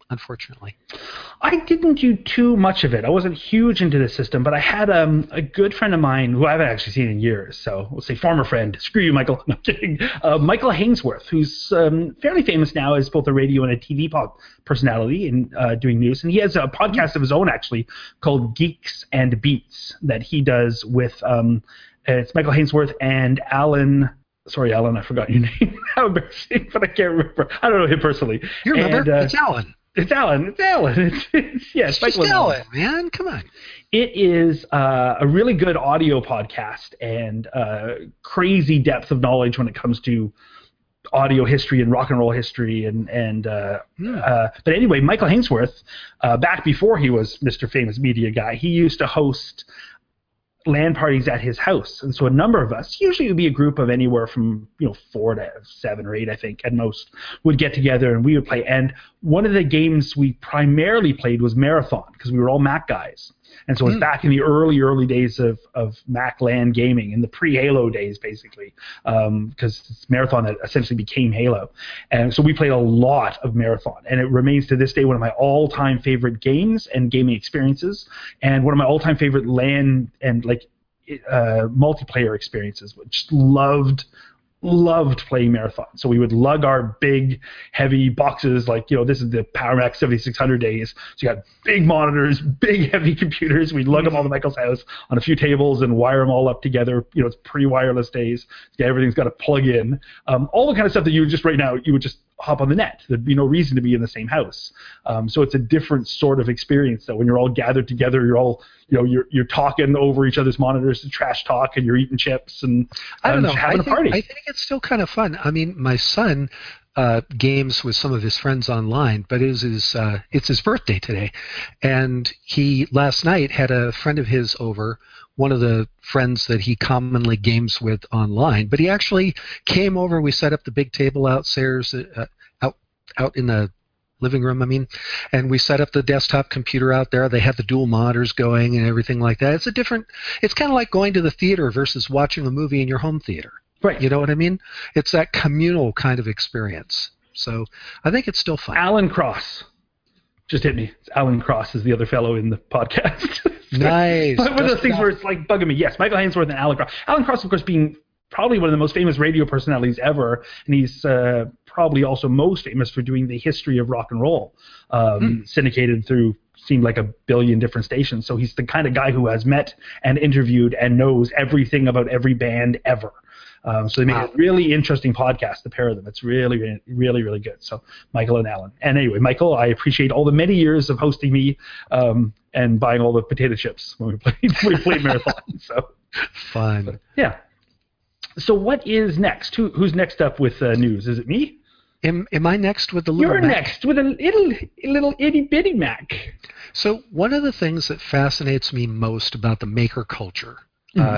unfortunately. I didn't do too much of it. I wasn't huge into the system, but I had um, a good friend of mine who I haven't actually seen in years. So we'll say former friend. Screw you, Michael. No, I'm kidding. Uh, Michael Hainsworth, who's um, fairly famous now as both a radio and a T V pop personality and uh, doing news. And he has a podcast of his own, actually, called Geeks and Beats that he does with um, it's Michael Hainsworth and Alan. Sorry, Alan, I forgot your name. How embarrassing, but I can't remember. I don't know him personally. You remember? And, uh, it's Alan. It's Alan. It's Alan. It's, it's, yeah, It's Michael just and Alan, man. Come on. It is uh, a really good audio podcast and uh, crazy depth of knowledge when it comes to audio history and rock and roll history. And and uh, Hmm. uh, but anyway, Michael Hainsworth, uh, back before he was Mister Famous Media Guy, he used to host LAN parties at his house, and so a number of us, usually it would be a group of anywhere from you know four to seven or eight, I think, at most, would get together and we would play. And one of the games we primarily played was Marathon because we were all Mac guys, and so it was Mm. back in the early early days of of Mac LAN gaming, in the pre-Halo days, basically, because Marathon had essentially became Halo, and so we played a lot of Marathon, and it remains to this day one of my all-time favorite games and gaming experiences, and one of my all-time favorite LAN and like uh, multiplayer experiences. Just loved, loved playing Marathon. So we would lug our big, heavy boxes, like, you know, this is the PowerMac seventy-six hundred days. So you got big monitors, big, heavy computers. We'd lug them all to Michael's house on a few tables and wire them all up together. You know, it's pre-wireless days. Yeah, everything's got to plug in. Um, all the kind of stuff that you would just right now, you would just hop on the net. There'd be no reason to be in the same house. Um, so it's a different sort of experience, though. When you're all gathered together, you're all, you know, you're you're talking over each other's monitors and trash talk, and you're eating chips and I don't um, know. having I a think, party. I think it's still kind of fun. I mean, my son uh, games with some of his friends online, but it is his, uh, it's his birthday today. And he, last night, had a friend of his over, one of the friends that he commonly games with online. But he actually came over. We set up the big table outstairs, uh, out out in the living room, I mean, and we set up the desktop computer out there. They had the dual monitors going and everything like that. It's a different, it's kind of like going to the theater versus watching a movie in your home theater. Right. You know what I mean? It's that communal kind of experience. So I think it's still fun. Alan Cross just hit me. Alan Cross is the other fellow in the podcast. Nice. But one of those Just things enough. where it's like bugging me. Yes, Michael Hainsworth and Alan Cross. Alan Cross, of course, being probably one of the most famous radio personalities ever, and he's uh, probably also most famous for doing the history of rock and roll, um, Mm. syndicated through seemed like a billion different stations. So he's the kind of guy who has met and interviewed and knows everything about every band ever. Um, so they made Wow. a really interesting podcast, the pair of them. It's really, really, really, really good. So Michael and Alan. And anyway, Michael, I appreciate all the many years of hosting me um, and buying all the potato chips when we played when we played Marathon. So Fun. yeah. So what is next? Who, who's next up with uh, news? Is it me? Am, am I next with the little You're Mac? next with a little, little itty bitty Mac. So one of the things that fascinates me most about the maker culture uh,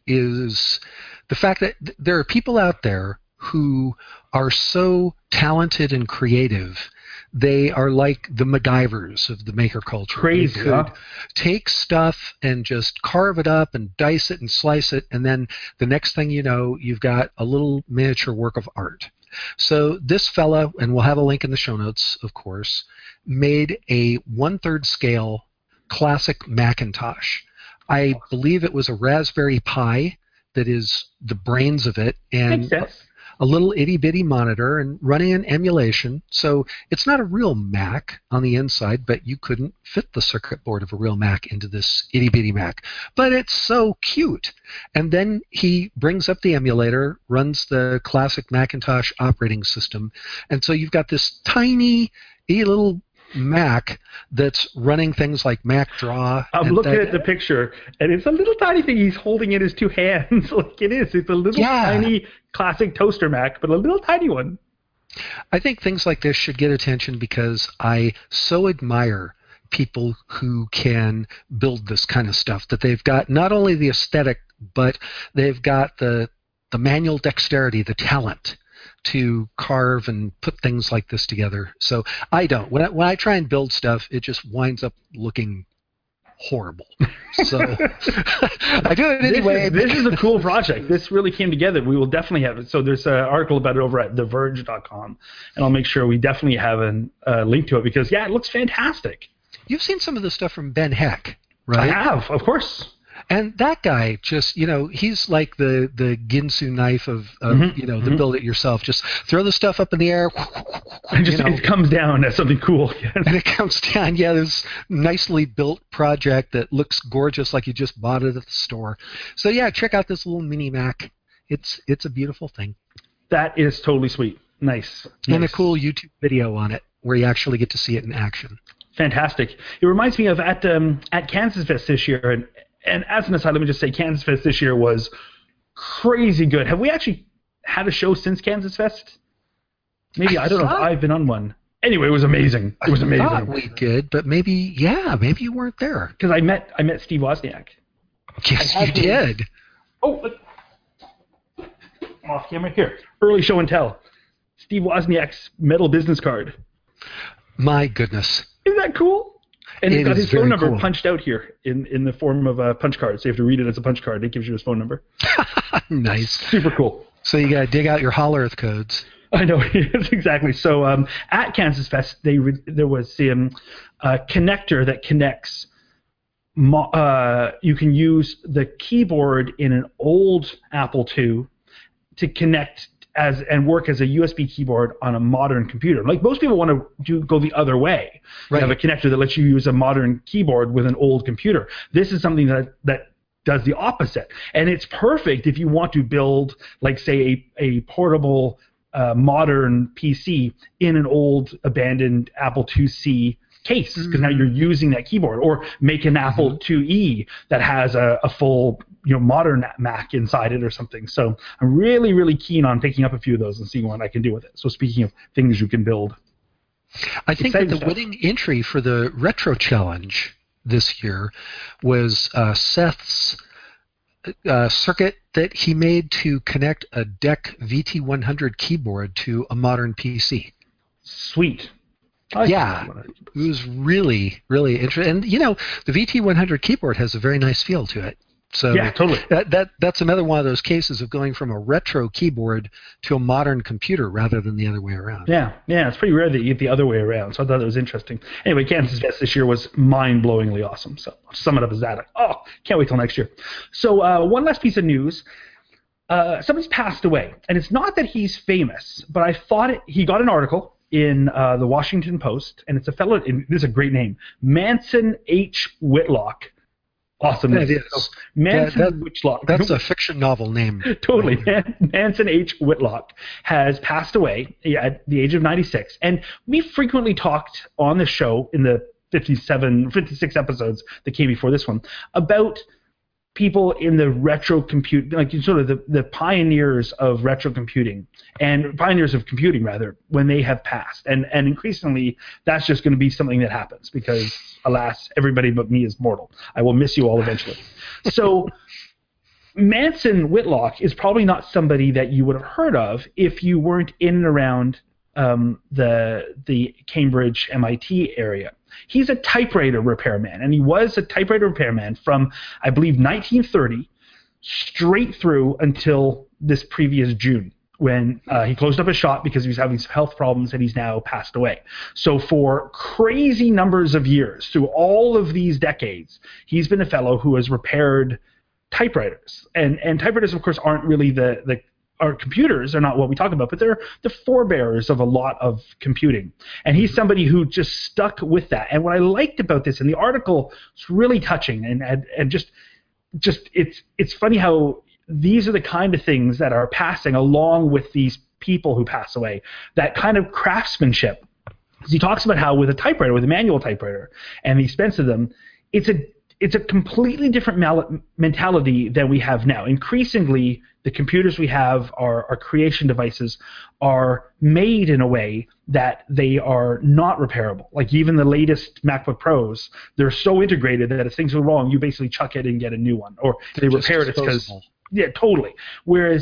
is the fact that th- there are people out there who are so talented and creative. They are like the MacGyvers of the maker culture. Crazy, They could huh? take stuff and just carve it up and dice it and slice it, and then the next thing you know, you've got a little miniature work of art. So this fella, and we'll have a link in the show notes, of course, made a one-third scale classic Macintosh. I believe it was a Raspberry Pi that is the brains of it, and Makes sense. a little itty-bitty monitor and running an emulation. So it's not a real Mac on the inside, but you couldn't fit the circuit board of a real Mac into this itty-bitty Mac. But it's so cute. And then he brings up the emulator, runs the classic Macintosh operating system, and so you've got this tiny, itty little Mac that's running things like MacDraw. I'm and looking that- at the picture, and it's a little tiny thing he's holding in his two hands. Like it is. It's a little Yeah. tiny classic toaster Mac, but a little tiny one. I think things like this should get attention because I so admire people who can build this kind of stuff, that they've got not only the aesthetic, but they've got the the manual dexterity, the talent to carve and put things like this together. So I don't. When I, when I try and build stuff, it just winds up looking horrible. So I do it anyway. This is, this is a cool project. This really came together. We will definitely have it. So there's an article about it over at the verge dot com, and I'll make sure we definitely have a uh, link to it because, yeah, it looks fantastic. You've seen some of the stuff from Ben Heck, right? I have, of course. And that guy just, you know, he's like the, the Ginsu knife of, of Mm-hmm. you know, the Mm-hmm. build it yourself. Just throw the stuff up in the air. And just you know, it comes down as something cool. and it comes down. Yeah, this nicely built project that looks gorgeous, like you just bought it at the store. So yeah, check out this little mini Mac. It's it's a beautiful thing. That is totally sweet. Nice. And nice. a cool YouTube video on it where you actually get to see it in action. Fantastic. It reminds me of at um, at Kansas Fest this year, and and as an aside, let me just say Kansas Fest this year was crazy good. Have we actually had a show since Kansas Fest? Maybe I, I don't know if I've been on one. Anyway, it was amazing. It was amazing. I thought we did, but maybe yeah, maybe you weren't there. Because I met I met Steve Wozniak. Yes, I you had to- did. Oh, look. I'm off camera here. Early show and tell. Steve Wozniak's metal business card. My goodness. Isn't that cool? And It he's got is his phone very number cool. punched out here in, in the form of a punch card. So you have to read it as a punch card. It gives you his phone number. Nice. Super cool. So you got to dig out your Hollow Earth codes. I know, yes, exactly. So um, at Kansas Fest, they re- there was um, a connector that connects. Mo- uh, you can use the keyboard in an old Apple two to connect as and work as a U S B keyboard on a modern computer. Like most people want to do go the other way. Right. You have a connector that lets you use a modern keyboard with an old computer. This is something that that does the opposite, and it's perfect if you want to build, like, say, a, a portable uh, modern P C in an old abandoned Apple two C case, because now you're using that keyboard, or make an Apple two E that has a, a full, you know, modern Mac inside it or something. So I'm really, really keen on picking up a few of those and seeing what I can do with it. So speaking of things you can build, I think that Exciting the stuff. winning entry for the Retro Challenge this year was uh, Seth's uh, circuit that he made to connect a D E C V T one hundred keyboard to a modern P C. sweet. I like Yeah. that one. It was really, really interesting. And, you know, the V T one hundred keyboard has a very nice feel to it. So Yeah, totally. that, that that's another one of those cases of going from a retro keyboard to a modern computer rather than the other way around. Yeah, yeah, it's pretty rare that you get the other way around. So I thought that was interesting. Anyway, Kansas Fest this year was mind-blowingly awesome. So I'll sum it up as that. Oh, can't wait till next year. So uh, one last piece of news. Uh, somebody's passed away, and it's not that he's famous, but I thought it, he got an article in uh, the Washington Post, and it's a fellow. In, this is a great name, Manson H. Whitlock. Awesome. That name. is. So, Manson That- that- Whitlock. That's a fiction novel name. Totally. Man- Manson H. Whitlock has passed away at the age of ninety-six. And we frequently talked on the show in the fifty-seven, fifty-six episodes that came before this one about people in the retro compute, like sort of the, the pioneers of retro computing and pioneers of computing rather, when they have passed. And, and increasingly, that's just going to be something that happens because, alas, everybody but me is mortal. I will miss you all eventually. So Manson Whitlock is probably not somebody that you would have heard of if you weren't in and around um, the the Cambridge M I T area. He's a typewriter repairman, and he was a typewriter repairman from, I believe, nineteen thirty straight through until this previous June, when uh, he closed up his shop because he was having some health problems, and he's now passed away. So for crazy numbers of years, through all of these decades, he's been a fellow who has repaired typewriters. And and typewriters, of course, aren't really the the our computers are not what we talk about, but they're the forebearers of a lot of computing. And he's somebody who just stuck with that. And what I liked about this, and the article is really touching, and and, and just just it's it's funny how these are the kind of things that are passing along with these people who pass away. That kind of craftsmanship. He talks about how with a typewriter, with a manual typewriter, and the expense of them, it's a it's a completely different mal- mentality than we have now. Increasingly, the computers we have, our, our creation devices, are made in a way that they are not repairable. Like even the latest MacBook Pros, they're so integrated that if things go wrong, you basically chuck it and get a new one. Or they Just repair it because disposable. yeah, totally. Whereas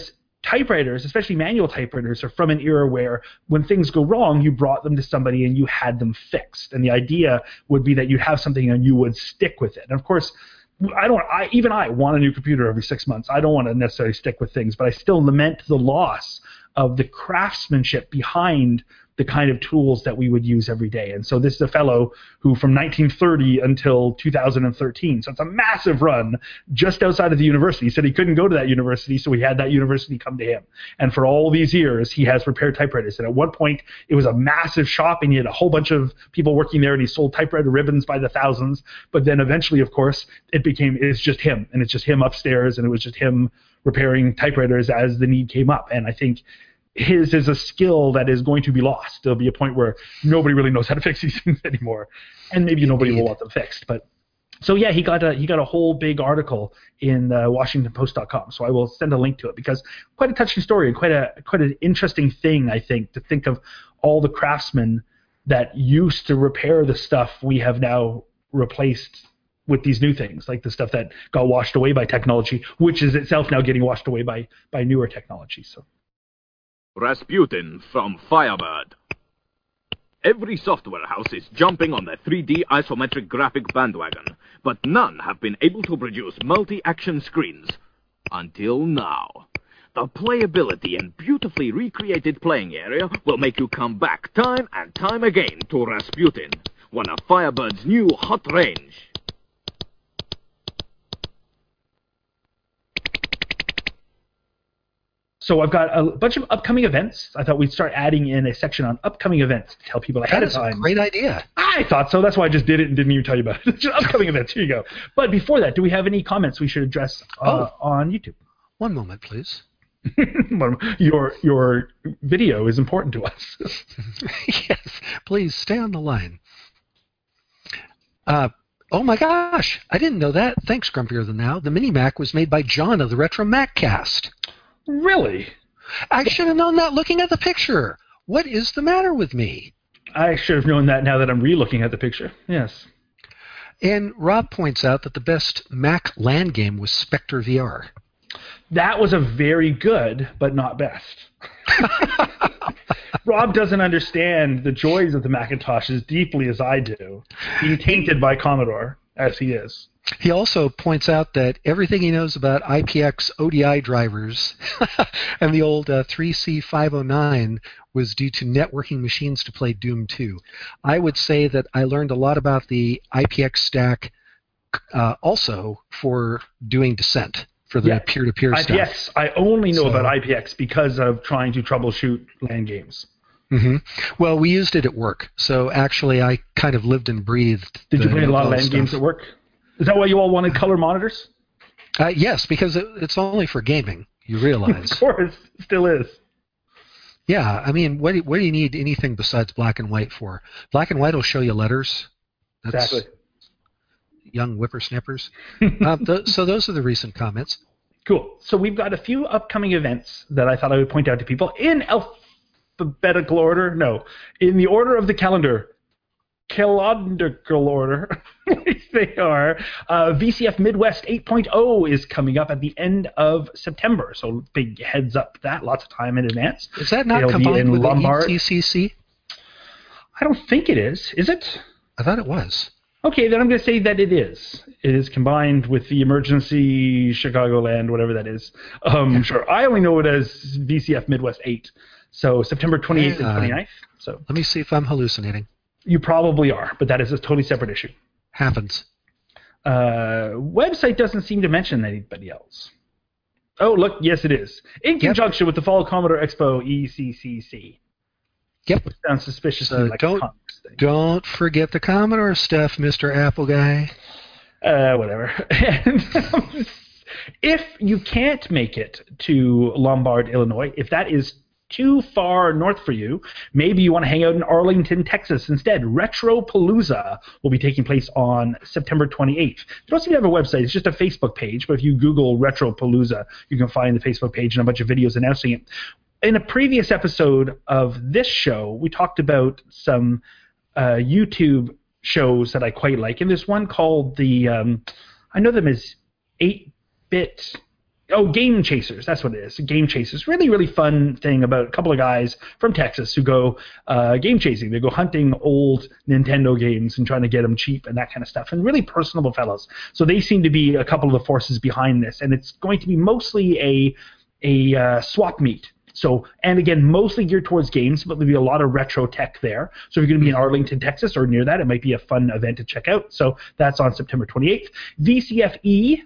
typewriters, especially manual typewriters, are from an era where when things go wrong, you brought them to somebody and you had them fixed. And the idea would be that you'd have something and you would stick with it. And of course, I don't. I even I want a new computer every six months. I don't want to necessarily stick with things, but I still lament the loss of the craftsmanship behind the kind of tools that we would use every day. And so this is a fellow who from nineteen thirty until two thousand thirteen, so it's a massive run just outside of the university. He said he couldn't go to that university, so he had that university come to him. And for all these years, he has repaired typewriters. And at one point, it was a massive shop, and he had a whole bunch of people working there, and he sold typewriter ribbons by the thousands. But then eventually, of course, it became, it's just him, and it's just him upstairs, and it was just him repairing typewriters as the need came up. And I think his is a skill that is going to be lost. There'll be a point where nobody really knows how to fix these things anymore, and maybe Indeed. Nobody will want them fixed. But so yeah, he got a he got a whole big article in uh, Washington Post dot com. So I will send a link to it because quite a touching story and quite a quite an interesting thing, I think, to think of all the craftsmen that used to repair the stuff we have now replaced with these new things, like the stuff that got washed away by technology, which is itself now getting washed away by by newer technology. So. Rasputin from Firebird. Every software house is jumping on the three D isometric graphic bandwagon, but none have been able to produce multi-action screens. Until now. The playability and beautifully recreated playing area will make you come back time and time again to Rasputin, one of Firebird's new hot range. So I've got a bunch of upcoming events. I thought we'd start adding in a section on upcoming events to tell people ahead of time. That is a great idea. I thought so. That's why I just did it and didn't even tell you about it. Just upcoming events. Here you go. But before that, do we have any comments we should address uh, oh. on YouTube? One moment, please. your your video is important to us. Yes, please stay on the line. Uh, oh my gosh, I didn't know that. Thanks, Grumpier Than Now. The Mini Mac was made by John of the Retro Mac Cast. Really? I should have known that looking at the picture. What is the matter with me? I should have known that now that I'm re-looking at the picture. Yes. And Rob points out that the best Mac LAN game was Spectre V R. That was a very good, but not best. Rob doesn't understand the joys of the Macintosh as deeply as I do, being tainted by Commodore, as he is. He also points out that everything he knows about I P X O D I drivers and the old uh, three C five oh nine was due to networking machines to play Doom two. I would say that I learned a lot about the I P X stack uh, also for doing Descent, for the yeah. peer-to-peer I P X, stuff. I only know so, about I P X because of trying to troubleshoot LAN games. Mm-hmm. Well, we used it at work, so actually I kind of lived and breathed. Did you play a lot of LAN stuff. games at work? Is that why you all wanted color monitors? Uh, yes, because it, it's only for gaming, you realize. Of course, it still is. Yeah, I mean, what do, what do you need anything besides black and white for? Black and white will show you letters. That's exactly. Young whippersnippers. uh, th- so those are the recent comments. Cool. So we've got a few upcoming events that I thought I would point out to people in alphabetical order. No, in the order of the calendar. Calendrical order. They are. Uh, V C F Midwest eight point oh is coming up at the end of September, so big heads up that. Lots of time in advance. Is that not It'll combined with Lombard. the E C C? I don't think it is. Is it? I thought it was. Okay, then I'm going to say that it is. It is combined with the Emergency Chicagoland, whatever that is. Um, yeah. Sure. I only know it as V C F Midwest eight, so September twenty-eighth uh, and twenty-ninth. So let me see if I'm hallucinating. You probably are, but that is a totally separate issue. Happens. Uh, website doesn't seem to mention anybody else. Oh, look, yes, it is. In conjunction yep. with the Fall Commodore Expo E C C C. Yep. Which sounds suspiciously so like don't, a Congress thing. Don't forget the Commodore stuff, Mister Apple guy. Uh, whatever. And if you can't make it to Lombard, Illinois, if that is too far north for you, maybe you want to hang out in Arlington, Texas instead. Retropalooza will be taking place on September twenty-eighth. They don't seem to have a website. It's just a Facebook page, but if you Google Retropalooza, you can find the Facebook page and a bunch of videos announcing it. In a previous episode of this show, we talked about some uh, YouTube shows that I quite like, and there's one called the, um, I know them as eight-bit Oh, Game Chasers. That's what it is. Game Chasers. Really, really fun thing about a couple of guys from Texas who go uh, game chasing. They go hunting old Nintendo games and trying to get them cheap and that kind of stuff. And really personable fellows. So they seem to be a couple of the forces behind this. And it's going to be mostly a a uh, swap meet. So, and again, mostly geared towards games, but there'll be a lot of retro tech there. So if you're going to be in Arlington, Texas, or near that, it might be a fun event to check out. So that's on September twenty-eighth. V C F E,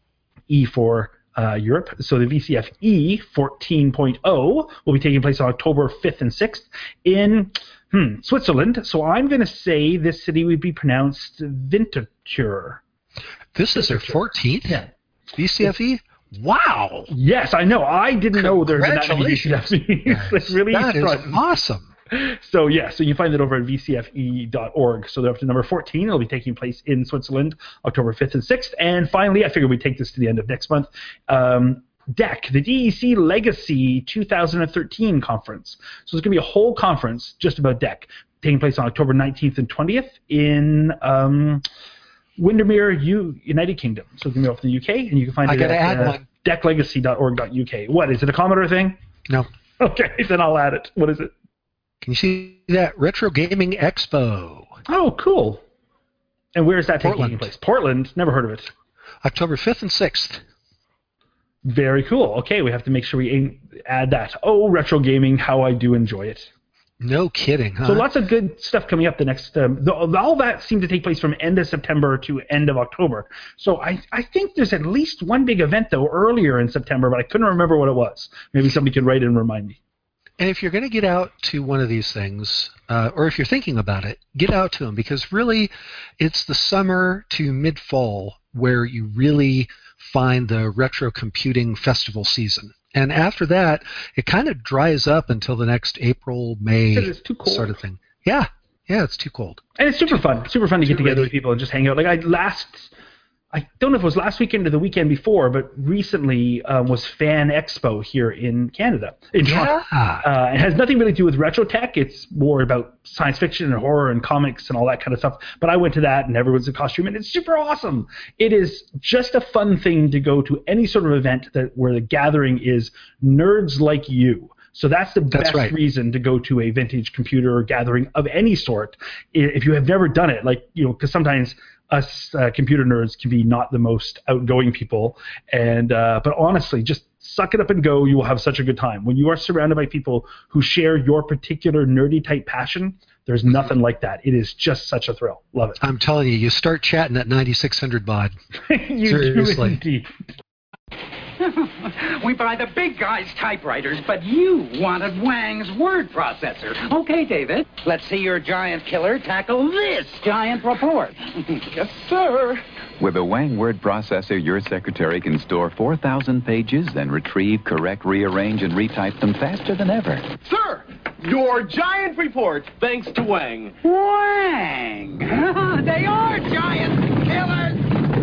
E for uh, Europe. So the V C F E fourteen point oh will be taking place on October fifth and sixth in hmm, Switzerland. So I'm going to say this city would be pronounced Winterthur. This is their fourteenth Yeah. V C F E? Wow. Yes, I know. I didn't know there was that many V C F Es. It's really That is fun. awesome. So yeah, so you can find that over at v c f e dot org. So they're up to number fourteen. It'll be taking place in Switzerland, October fifth and sixth. And finally, I figure we take this to the end of next month. Um, D E C, the D E C Legacy two thousand thirteen conference. So it's going to be a whole conference just about D E C, taking place on October nineteenth and twentieth in um, Windermere, U- United Kingdom. So it's going to be off in the U K, and you can find I it gotta at add uh, one. D E C legacy dot org dot u k. What, is it a Commodore thing? No. Okay, then I'll add it. What is it? Can you see that? Retro Gaming Expo. Oh, cool. And where is that taking Portland. place? Portland. Never heard of it. October fifth and sixth. Very cool. Okay, we have to make sure we aim- add that. Oh, retro gaming, how I do enjoy it. No kidding, huh? So lots of good stuff coming up the next. Um, the, all that seemed to take place from end of September to end of October. So I, I think there's at least one big event though earlier in September, but I couldn't remember what it was. Maybe somebody could write it and remind me. And if you're going to get out to one of these things, uh, or if you're thinking about it, get out to them, because really it's the summer to mid-fall where you really find the retro computing festival season. And after that, it kind of dries up until the next April, May Because it's too cold. sort of thing. Yeah, yeah, it's too cold. And it's super fun. Super fun to get too together ready. with people and just hang out. Like I last, I don't know if it was last weekend or the weekend before, but recently um, was Fan Expo here in Canada. In Toronto. Yeah. Uh, it has nothing really to do with retro tech. It's more about science fiction and horror and comics and all that kind of stuff. But I went to that and everyone's in costume and it's super awesome. It is just a fun thing to go to any sort of event that where the gathering is nerds like you. So that's the That's best right. reason to go to a vintage computer gathering of any sort. I- If you have never done it, like, you know, because sometimes us uh, computer nerds can be not the most outgoing people. And uh, but honestly, just suck it up and go. You will have such a good time. When you are surrounded by people who share your particular nerdy type passion, there's nothing like that. It is just such a thrill. Love it. I'm telling you, you start chatting at ninety-six hundred baud. You Seriously. do indeed. We buy the big guys' typewriters, but you wanted Wang's word processor. Okay, David, let's see your giant killer tackle this giant report. Yes, sir. With a Wang word processor, your secretary can store four thousand pages, then retrieve, correct, rearrange, and retype them faster than ever. Sir, your giant report, thanks to Wang. Wang! They are giant killers!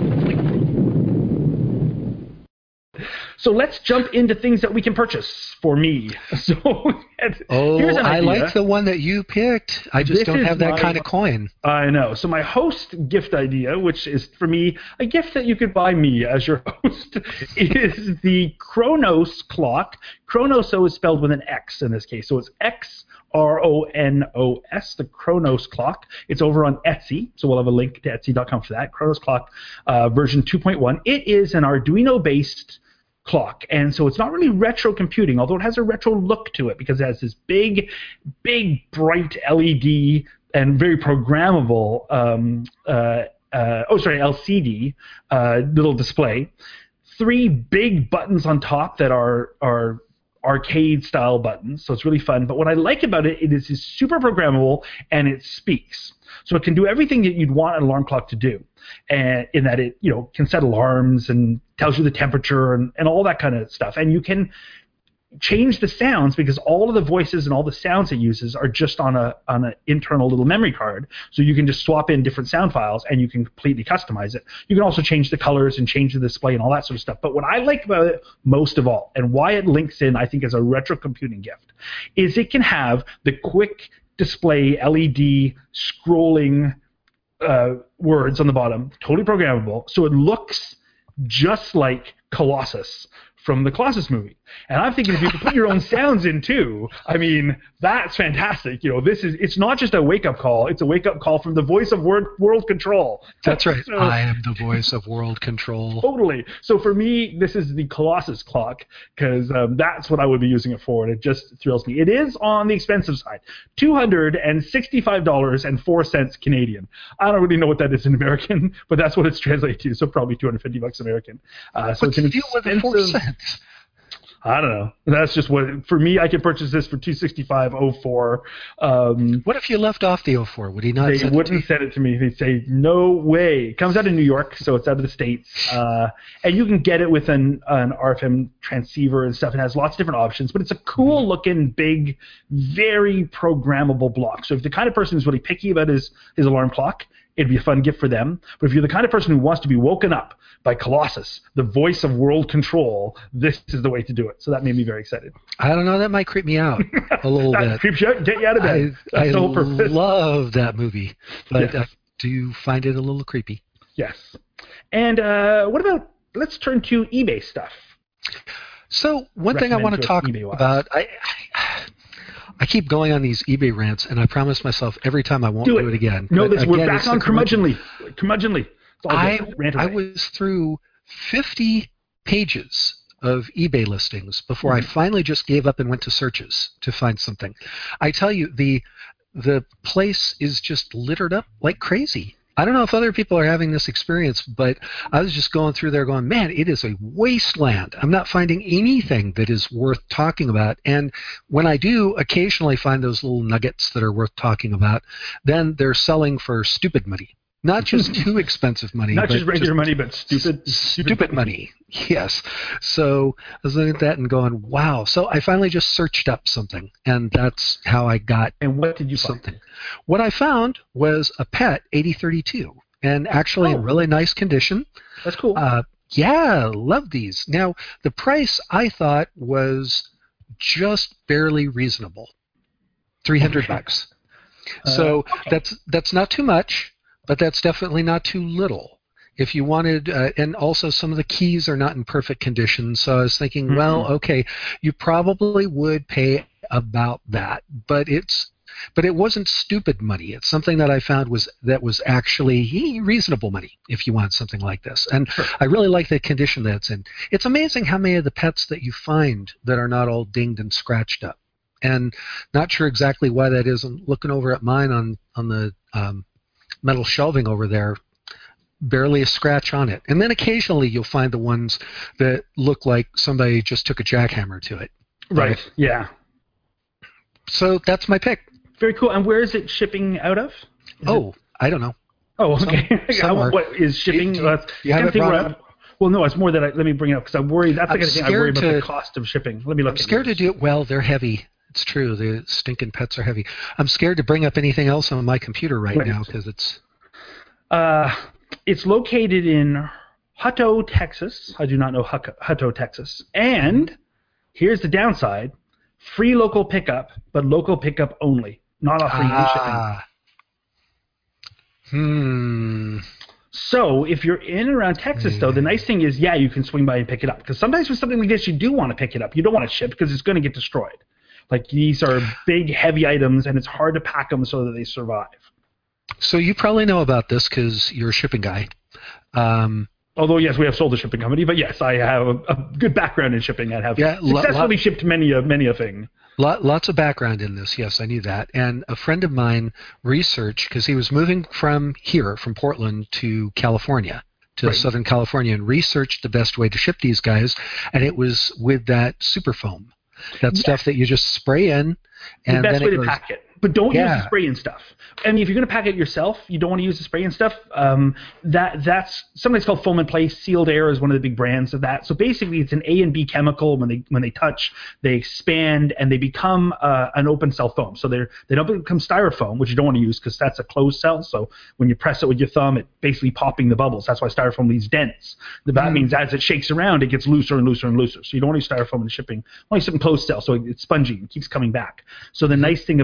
So let's jump into things that we can purchase for me. So Oh, here's an I idea. like the one that you picked. I just This don't is have that my- kind of coin. I know. So my host gift idea, which is for me a gift that you could buy me as your host, is the Kronos clock. Kronos though is spelled with an X in this case, so it's X R O N O S, the Kronos clock. It's over on Etsy, so we'll have a link to etsy dot com for that. Kronos clock uh, version two point one. It is an Arduino-based clock, and so it's not really retro computing, although it has a retro look to it because it has this big, big, bright L E D and very programmable, um, uh, uh, oh sorry, L C D uh, little display. Three big buttons on top that are are arcade style buttons, so it's really fun. But what I like about it, it is it's super programmable and it speaks. So it can do everything that you'd want an alarm clock to do, and in that it, you know, can set alarms and tells you the temperature and, and all that kind of stuff. And you can change the sounds because all of the voices and all the sounds it uses are just on a on an internal little memory card. So you can just swap in different sound files and you can completely customize it. You can also change the colors and change the display and all that sort of stuff. But what I like about it most of all, and why it links in, I think, as a retro computing gift, is it can have the quick display L E D scrolling uh, words on the bottom, totally programmable. So it looks just like Colossus from the Colossus movie. And I'm thinking if you could put your own sounds in too, I mean, that's fantastic. You know, this is, it's not just a wake-up call, it's a wake-up call from the voice of World, world Control. That's right. So, I am the voice of World Control. Totally. So for me, this is the Colossus clock, because um, that's what I would be using it for, and it just thrills me. It is on the expensive side, two hundred sixty-five dollars and four cents Canadian. I don't really know what that is in American, but that's what it's translated to, so probably two hundred fifty bucks American. Uh, so What's it's an the deal with the four expensive- cents? I don't know. That's just what, for me, I could purchase this for two hundred sixty-five dollars oh four. Um, What if you left off the oh four? Would he not they send it to wouldn't you? send it to me. They'd say, no way. It comes out of New York, so it's out of the States. Uh, and you can get it with an, an R F M transceiver and stuff. It has lots of different options, but it's a cool-looking, big, very programmable block. So if the kind of person who's really picky about his, his alarm clock, it'd be a fun gift for them. But if you're the kind of person who wants to be woken up by Colossus, the voice of World Control, this is the way to do it. So that made me very excited. I don't know. That might creep me out a little That bit. creeps you out, get you out of I, bed. That's I the whole purpose. love that movie, but Yeah. uh, do you find it a little creepy? Yes. And uh, what about, let's turn to eBay stuff. So one thing I Recommend want to to us talk eBay-wise. about, I, I I keep going on these eBay rants, and I promise myself every time I won't Do do it. it, again. No, But this, we're again, back it's on the curmudgeon. curmudgeonly. Curmudgeonly. It's all I, good. Rant I away. was through fifty pages of eBay listings before Mm-hmm. I finally just gave up and went to searches to find something. I tell you, the the place is just littered up like crazy. I don't know if other people are having this experience, but I was just going through there going, man, it is a wasteland. I'm not finding anything that is worth talking about. And when I do occasionally find those little nuggets that are worth talking about, then they're selling for stupid money. Not just too expensive money. Not but just regular money, but stupid, stupid money. Yes. So I was looking at that and going, wow. So I finally just searched up something, and that's how I got And what did you find? something. What I found was a Pet eighty thirty-two, and actually Oh. in really nice condition. That's cool. Uh, yeah, love these. Now, the price I thought was just barely reasonable, three hundred Okay. bucks. Uh, So okay. that's that's not too much, but that's definitely not too little. If you wanted, uh, and also some of the keys are not in perfect condition, so I was thinking, Mhm. well, okay, you probably would pay about that, but it's, but it wasn't stupid money. It's something that I found was that was actually reasonable money if you want something like this, and I really like the condition that it's in. It's amazing how many of the pets that you find that are not all dinged and scratched up, and not sure exactly why that is. I'm looking over at mine on on the um, metal shelving over there, barely a scratch on it. And then occasionally you'll find the ones that look like somebody just took a jackhammer to it. right. Yeah. So that's my pick. Very cool. And where is it shipping out of? Is it- Oh, I don't know. oh, okay. some- somewhere. What is shipping? Do you- That's do you have kind of it thing where brought I'm- Well, no, it's more that I, let me bring it up because I'm worried. That's the I'm kind of thing I worry scared about the to- cost of shipping. Let me look. I'm scared to do it. Well, they're heavy. It's true. The stinking pets are heavy. I'm scared to bring up anything else on my computer right, Right. now because it's... Uh, it's located in Hutto, Texas. I do not know Huck- Hutto, Texas. And here's the downside: free local pickup, but local pickup only, not offering any shipping. Ah. Hmm. So if you're in and around Texas, though, the nice thing is, yeah, you can swing by and pick it up. Because sometimes with something like this, you do want to pick it up. You don't want to ship because it's going to get destroyed. Like these are big, heavy items, and it's hard to pack them so that they survive. So you probably know about this because you're a shipping guy. Um, Although, yes, we have sold a shipping company, but yes, I have a, a good background in shipping. I have Yeah, lo- successfully lo- shipped many a many a thing. Lot, lots of background in this. Yes, I knew that. And a friend of mine researched, because he was moving from here, from Portland to California, to Right. Southern California, and researched the best way to ship these guys. And it was with that super foam, that Yeah. stuff that you just spray in, The and best then way it to goes. pack it. But don't use Yeah. the spray and stuff. I mean, if you're going to pack it yourself, you don't want to use the spray and stuff. Um, that that's something called Foam in Place. Sealed Air is one of the big brands of that. So basically, it's an A and B chemical. When they when they touch, they expand and they become uh, an open cell foam. So they're they don't become styrofoam, which you don't want to use because that's a closed cell. So when you press it with your thumb, it basically popping the bubbles. That's why styrofoam leaves dents. That Mm. means as it shakes around, it gets looser and looser and looser. So you don't want to use styrofoam in shipping. Only something closed cell, so it's spongy and keeps coming back. So the nice thing about a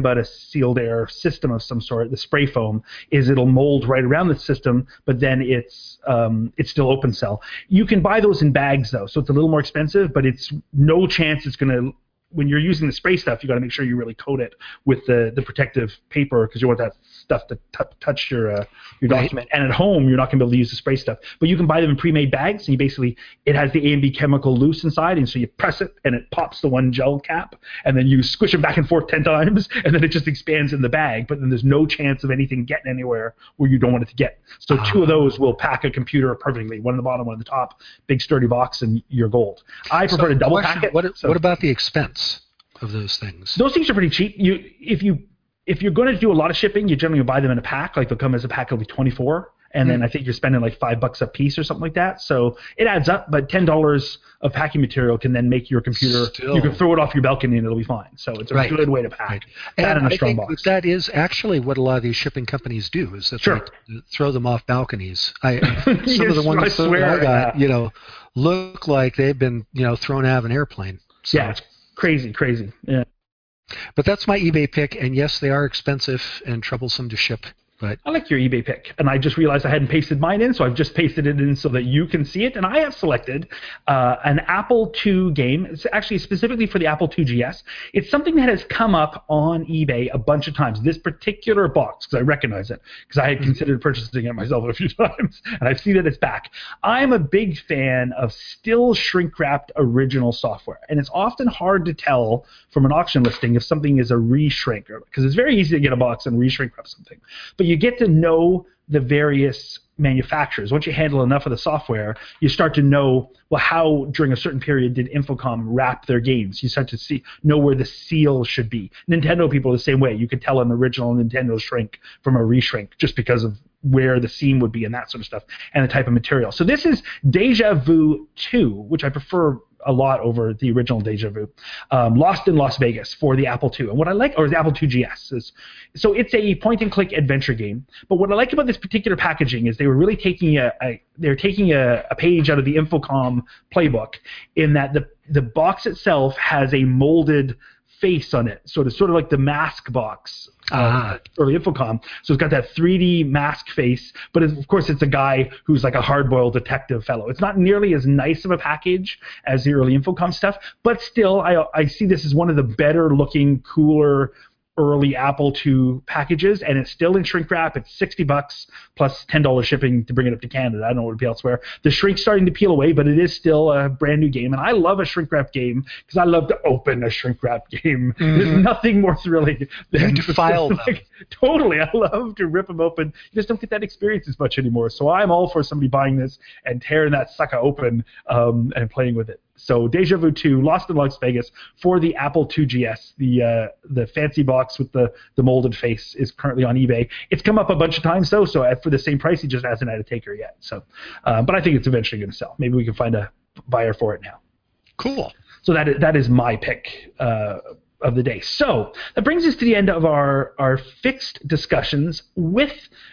sealed air system of some sort, the spray foam, is it'll mold right around the system, but then it's um, it's still open cell. You can buy those in bags though, so it's a little more expensive, but it's no chance it's going to. When you're using the spray stuff, you got to make sure you really coat it with the, the protective paper because you want that stuff to t- touch your uh, your Right. document. And at home, you're not going to be able to use the spray stuff. But you can buy them in pre-made bags, and you basically it has the A and B chemical loose inside, and so you press it, and it pops the one gel cap, and then you squish it back and forth ten times, and then it just expands in the bag. But then there's no chance of anything getting anywhere where you don't want it to get. So two of those will pack a computer perfectly. One on the bottom, one on the top, big sturdy box, and you're gold. I prefer So to double question, pack it. What, so- what about the expense of those things? Those things are pretty cheap. You if you if you're going to do a lot of shipping, you generally buy them in a pack. Like they'll come as a pack, it'll be twenty-four, and then I think you're spending like five bucks a piece or something like that. So it adds up. But ten dollars of packing material can then make your computer. Still. You can throw it off your balcony and it'll be fine. So it's a Right. good way to pack. Right. That And in a I strong think box. that is actually what a lot of these shipping companies do, is that Sure. they throw them off balconies. I, some Yes, of the ones I that swear, I got, yeah. you know, look like they've been, you know, thrown out of an airplane. So, Yeah, it's crazy, crazy. Yeah. But that's my eBay pick, and yes, they are expensive and troublesome to ship. But I like your eBay pick, and I just realized I hadn't pasted mine in, so I've just pasted it in so that you can see it. And I have selected uh, an Apple two game. It's actually specifically for the Apple two G S. It's something that has come up on eBay a bunch of times. This particular box, because I recognize it, because I had considered purchasing it myself a few times, and I've seen that it's back. I'm a big fan of still shrink-wrapped original software, and it's often hard to tell from an auction listing if something is a reshrink, because it's very easy to get a box and reshrink wrap something. But you get to know the various manufacturers. Once you handle enough of the software, you start to know, well, how during a certain period did Infocom wrap their games. You start to see know where the seal should be. Nintendo people are the same way. You could tell an original Nintendo shrink from a reshrink just because of where the seam would be and that sort of stuff, and the type of material. So this is Deja Vu two, which I prefer a lot over the original Deja Vu, um, Lost in Las Vegas for the Apple two. And what I like, or the Apple two G S, is so it's a point-and-click adventure game. But what I like about this particular packaging is they were really taking a, a they're taking a, a page out of the Infocom playbook, in that the the box itself has a molded face on it, so it's sort of like the mask box, Ah. uh, early Infocom. So it's got that three D mask face, but it's, of course it's a guy who's like a hard-boiled detective fellow. It's not nearly as nice of a package as the early Infocom stuff, but still, I I see this as one of the better-looking, cooler early Apple two packages, and it's still in shrink wrap. It's sixty bucks plus ten dollars shipping to bring it up to Canada. I don't know what it would be elsewhere. The shrink's starting to peel away, but it is still a brand new game, and I love a shrink wrap game because I love to open a shrink wrap game. Mm-hmm. There's nothing more thrilling than to file them. like, totally, I love to rip them open. You just don't get that experience as much anymore. So I'm all for somebody buying this and tearing that sucker open um, and playing with it. So Deja Vu two, Lost in Las Vegas for the Apple two G S. The uh, the fancy box with the, the molded face is currently on eBay. It's come up a bunch of times though, so for the same price, he just hasn't had a taker yet. So, uh, but I think it's eventually going to sell. Maybe we can find a buyer for it now. cool. So that is, that is my pick uh, of the day. So that brings us to the end of our our fixed discussions with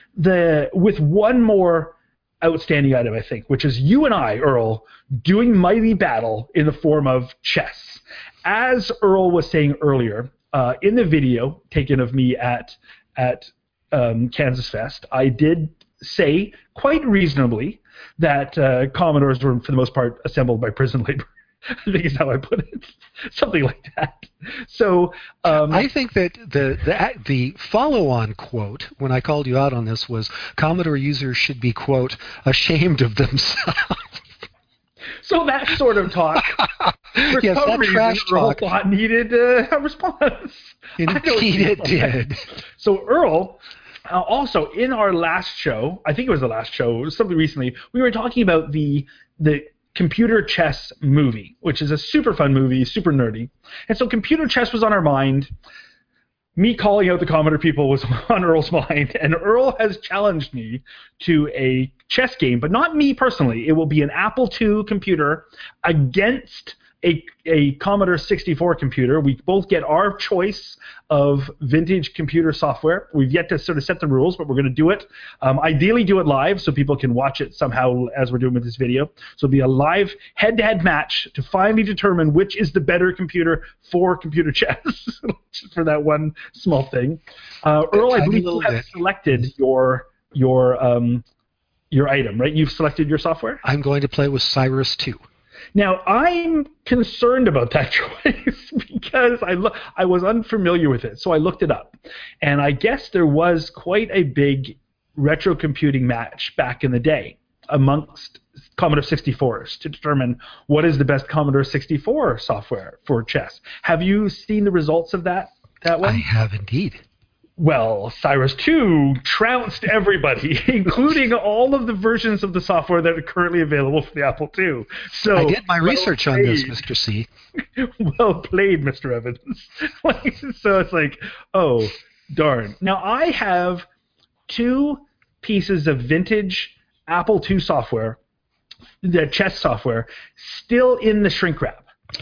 the with one more outstanding item, I think, which is you and I, Earl, doing mighty battle in the form of chess. As Earl was saying earlier, uh, in the video taken of me at at um, Kansas Fest, I did say quite reasonably that uh, Commodores were, for the most part, assembled by prison labor. I think is how I put it. Something like that. So um, I think that the, the the follow-on quote when I called you out on this was Commodore users should be, quote, ashamed of themselves. So that sort of talk, for Yes, some that reason, trash Earl talk. thought needed uh, a response. I know Indeed it people like did. that. So Earl, uh, also in our last show, I think it was the last show, it was something recently, we were talking about the the Computer Chess movie, which is a super fun movie, super nerdy. And so Computer Chess was on our mind. Me calling out the Commodore people was on Earl's mind, and Earl has challenged me to a chess game, but not me personally. It will be an Apple two computer against a, a Commodore sixty-four computer. We both get our choice of vintage computer software. We've yet to sort of set the rules, but we're going to do it. Um, ideally do it live so people can watch it somehow as we're doing with this video. So it'll be a live head-to-head match to finally determine which is the better computer for computer chess. Just for that one small thing. Uh, Earl, I believe you have selected your your um, your item, right? You've selected your software? I'm going to play with Cyrus two. Now, I'm concerned about that choice because I lo- I was unfamiliar with it, so I looked it up. And I guess there was quite a big retro computing match back in the day amongst Commodore sixty-fours to determine what is the best Commodore sixty-four software for chess. Have you seen the results of that, that one? I have indeed. Well, Cyrus two trounced everybody, including all of the versions of the software that are currently available for the Apple two. So I did my well research played. on this, Mister C. Well played, Mister Evans. Like, so it's like, oh, darn. Now, I have two pieces of vintage Apple two software, the chess software, still in the shrink wrap.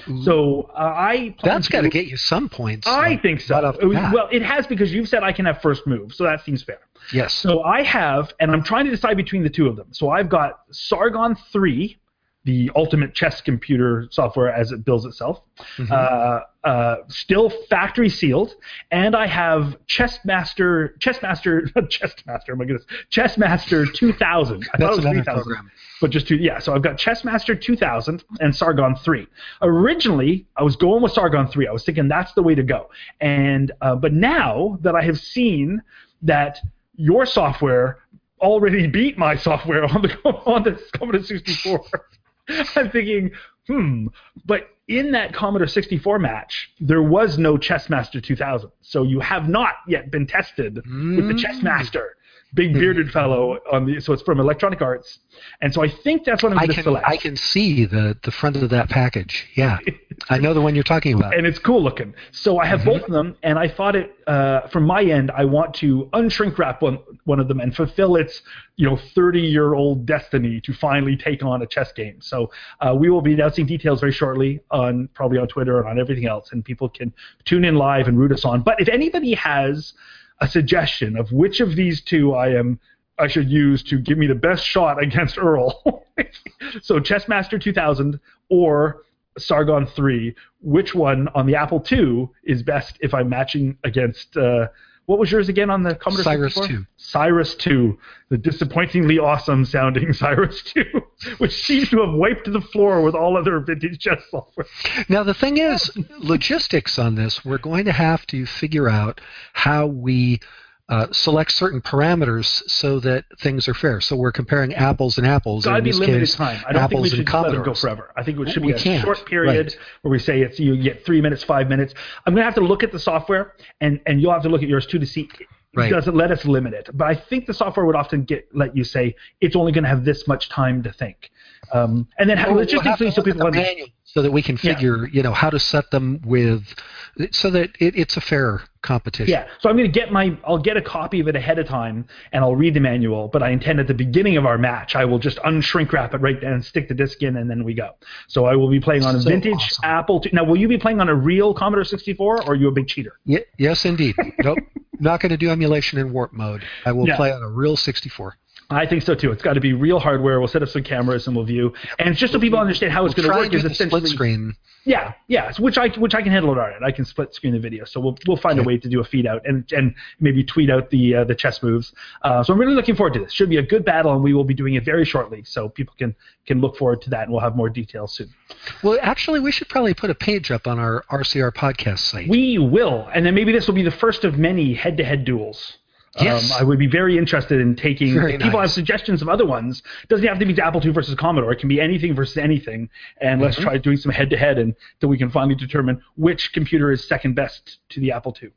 So uh, I that's got to get you some points. I uh, think so. right off the bat. Well, it has because you've said I can have first move, so that seems fair. Yes. So I have, and I'm trying to decide between the two of them. So I've got Sargon three, the ultimate chess computer software as it bills itself, Mm-hmm. uh, uh, still factory sealed, and I have Chessmaster, Chessmaster, Chessmaster, oh my goodness, Chessmaster two thousand. I That's thought it was another three thousand. program. But just two, yeah. So I've got Chessmaster two thousand and Sargon three. Originally, I was going with Sargon three. I was thinking that's the way to go. And uh, but now that I have seen that your software already beat my software on the on the Commodore sixty-four, I'm thinking, hmm. But in that Commodore sixty-four match, there was no Chessmaster two thousand. So you have not yet been tested mm. with the Chessmaster. Big bearded fellow on the so it's from Electronic Arts, and so I think that's what I'm going to select. I can see the, the front of that package. Yeah, I know the one you're talking about, and it's cool looking. So I have mm-hmm. both of them, and I thought it uh, from my end. I want to unshrink wrap one one of them and fulfill its you know thirty year old destiny to finally take on a chess game. So uh, we will be announcing details very shortly on probably on Twitter and on everything else, and people can tune in live and root us on. But if anybody has a suggestion of which of these two I am I should use to give me the best shot against Earl. So Chessmaster two thousand or Sargon three, which one on the Apple two is best if I'm matching against uh, what was yours again on the Commodore Cyrus sixty-four? two. Cyrus two, the disappointingly awesome sounding Cyrus two, which seems to have wiped the floor with all other vintage chess software. Now the thing is, logistics on this, we're going to have to figure out how we uh, select certain parameters so that things are fair. So we're comparing apples and apples. Got to in be this limited case, time. I don't think we apples and should let it go Commodores. forever. I think it should We be a can't. short period Right. where we say it's you get three minutes, five minutes. I'm going to have to look at the software, and, and you'll have to look at yours too to see. Right. It doesn't let us limit it, but I think the software would often get let you say it's only going to have this much time to think, um, and then Well, logistically we'll have to so look at people the understand. manual so that we can figure, you know, how to set them with, so that it, it's a fair competition. Yeah, so I'm going to get my, I'll get a copy of it ahead of time, and I'll read the manual. But I intend at the beginning of our match, I will just unshrink wrap it right down, and stick the disc in, and then we go. So I will be playing on a So vintage awesome. Apple two. Now, will you be playing on a real Commodore sixty-four, or are you a big cheater? Ye- yes, indeed. Nope. Not going to do emulation in warp mode. I will Yeah. play on a real sixty-four. I think so too. It's got to be real hardware. We'll set up some cameras and we'll view. And just so people understand how it's We'll going to try work and do is the essentially split screen. Yeah, yeah, which I which I can handle it on it. I can split screen the video, so we'll we'll find Okay. a way to do a feed out and and maybe tweet out the uh, the chess moves. Uh, so I'm really looking forward to this. Should be a good battle, and we will be doing it very shortly, so people can can look forward to that, and we'll have more details soon. Well, actually, we should probably put a page up on our R C R podcast site. We will, and then maybe this will be the first of many head-to-head duels. Yes. Um, I would be very interested in taking. Very if people nice. have suggestions of other ones, it doesn't have to be Apple two versus Commodore. It can be anything versus anything. And let's Mm-hmm. try doing some head-to-head until we can finally determine which computer is second best to the Apple two.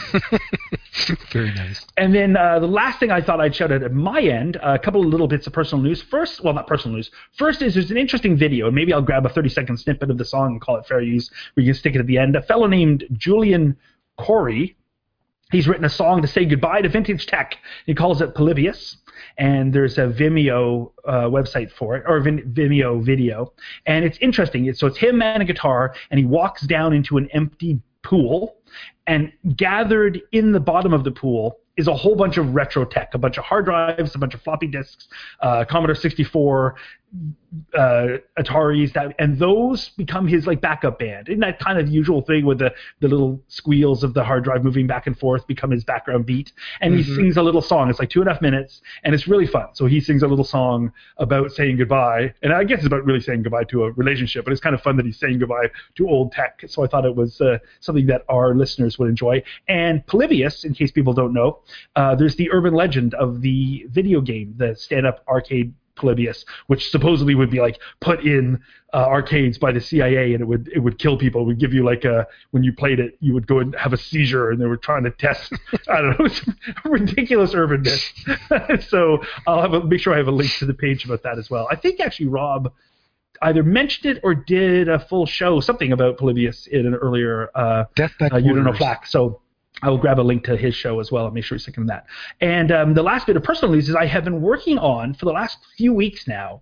Very nice. And then uh, the last thing I thought I'd shout out at my end, a couple of little bits of personal news. First, well, not personal news. First is there's an interesting video, and maybe I'll grab a thirty-second snippet of the song and call it fair use, where you can stick it at the end. A fellow named Julian Corey, he's written a song to say goodbye to vintage tech. He calls it Polybius. and there's a Vimeo uh, website for it, or Vim- Vimeo video, and it's interesting. It's, so it's him and a guitar, and he walks down into an empty pool, and gathered in the bottom of the pool is a whole bunch of retro tech, a bunch of hard drives, a bunch of floppy disks, uh, Commodore sixty-four, uh, Ataris, that, and those become his like backup band. Isn't that kind of usual thing with the, the little squeals of the hard drive moving back and forth become his background beat? And mm-hmm. he sings a little song. It's like two and a half minutes, and it's really fun. So he sings a little song about saying goodbye, and I guess it's about really saying goodbye to a relationship, but it's kind of fun that he's saying goodbye to old tech. So I thought it was uh, something that our listeners would enjoy. And Polybius, in case people don't know, uh, there's the urban legend of the video game, the stand-up arcade Polybius, which supposedly would be like put in uh, arcades by the C I A, and it would it would kill people. It would give you like a, when you played it, you would go and have a seizure, and they were trying to test, I don't know, some ridiculous urban myth. So I'll have a, make sure I have a link to the page about that as well. I think actually Rob either mentioned it or did a full show, something about Polybius in an earlier uh, Death by uh, You Don't Know Flack. So I will grab a link to his show as well and make sure he's thinking of that. And um, the last bit of personal news is I have been working on, for the last few weeks now,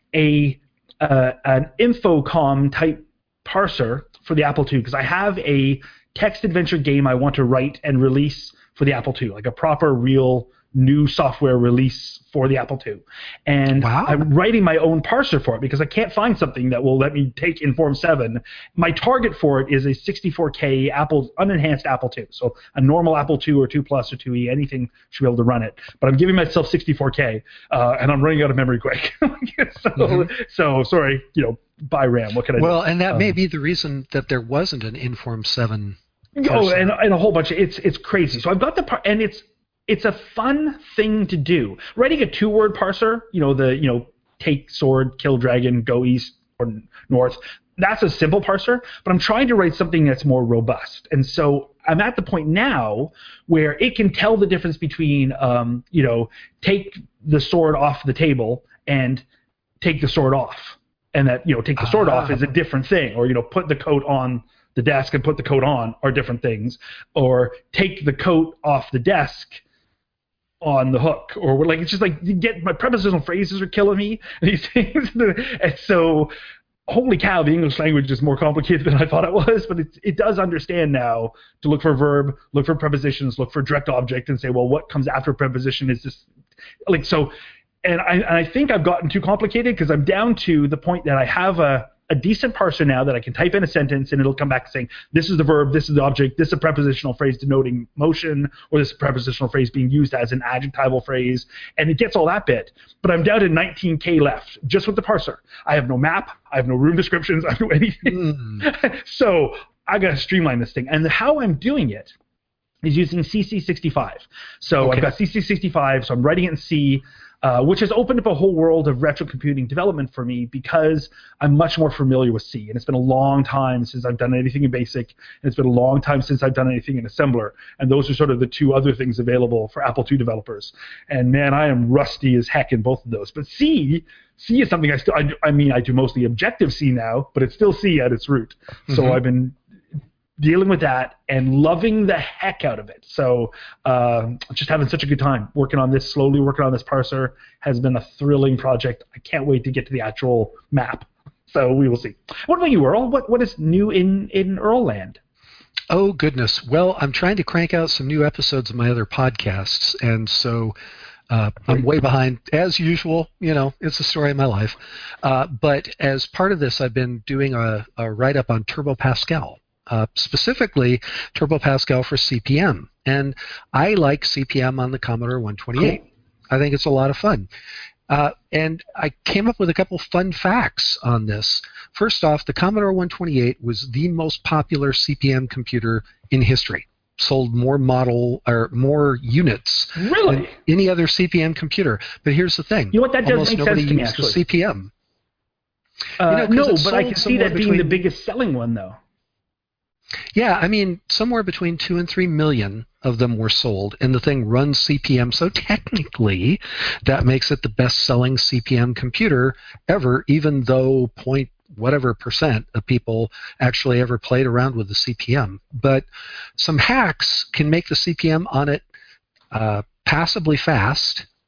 a uh, an Infocom type parser for the Apple two, because I have a text adventure game I want to write and release for the Apple two, like a proper, real, new software release for the Apple two. And wow. I'm writing my own parser for it because I can't find something that will let me take Inform seven. My target for it is a sixty-four K Apple, unenhanced Apple two. So a normal Apple two or two Plus or two E, anything should be able to run it. But I'm giving myself sixty-four K, uh, and I'm running out of memory quick. so, mm-hmm. so, sorry, you know, buy RAM. What can I well, do? Well, and that um, may be the reason that there wasn't an Inform seven. Oh, and, and a whole bunch of, it's, it's crazy. So I've got the part, and it's, It's a fun thing to do. Writing a two-word parser, you know, the, you know, take sword, kill dragon, go east or north, that's a simple parser, but I'm trying to write something that's more robust. And so I'm at the point now where it can tell the difference between, um, you know, take the sword off the table and take the sword off. And that, you know, take the sword ah. off is a different thing. Or, you know, put the coat on the desk and put the coat on are different things. Or take the coat off the desk on the hook, or like, it's just like, you get, my prepositional phrases are killing me, these things. And so, holy cow, the English language is more complicated than I thought it was, but it, it does understand now to look for a verb, look for prepositions, look for direct object, and say, well, what comes after preposition is this, like, so, and I, and I think I've gotten too complicated because I'm down to the point that I have a, a decent parser now that I can type in a sentence and it'll come back saying, this is the verb, this is the object, this is a prepositional phrase denoting motion, or this is a prepositional phrase being used as an adjectival phrase, and it gets all that bit. But I'm down to nineteen K left, just with the parser. I have no map, I have no room descriptions, I have no anything. Mm. So I got to streamline this thing. And how I'm doing it is using C C sixty-five. So okay. I've got C C sixty-five, so I'm writing it in C, Uh, which has opened up a whole world of retro computing development for me because I'm much more familiar with C. And it's been a long time since I've done anything in BASIC, and it's been a long time since I've done anything in Assembler. And those are sort of the two other things available for Apple two developers. And man, I am rusty as heck in both of those. But C, C is something I still, I, I mean, I do mostly Objective-C now, but it's still C at its root. Mm-hmm. So I've been dealing with that and loving the heck out of it. So uh, just having such a good time working on this, slowly working on this parser has been a thrilling project. I can't wait to get to the actual map. So we will see. What about you, Earl? What What is new in, in Earl land? Oh, goodness. Well, I'm trying to crank out some new episodes of my other podcasts, and so uh, I'm way behind, as usual. You know, it's the story of my life. Uh, but as part of this, I've been doing a, a write-up on Turbo Pascal. Uh, specifically Turbo Pascal for C P M. And I like C P M on the Commodore one twenty-eight. Cool. I think it's a lot of fun. Uh, and I came up with a couple fun facts on this. First off, the Commodore one twenty-eight was the most popular C P M computer in history. Sold more model or more units really? than any other C P M computer. But here's the thing. You know what, that does Almost make nobody sense to me, used actually. the C P M. Uh, you know, no, but I can see that being between, the biggest selling one, though. Yeah, I mean, somewhere between two and three million of them were sold, and the thing runs C P M. So technically, that makes it the best-selling C P M computer ever, even though point whatever percent of people actually ever played around with the C P M. But some hacks can make the C P M on it uh, passably fast,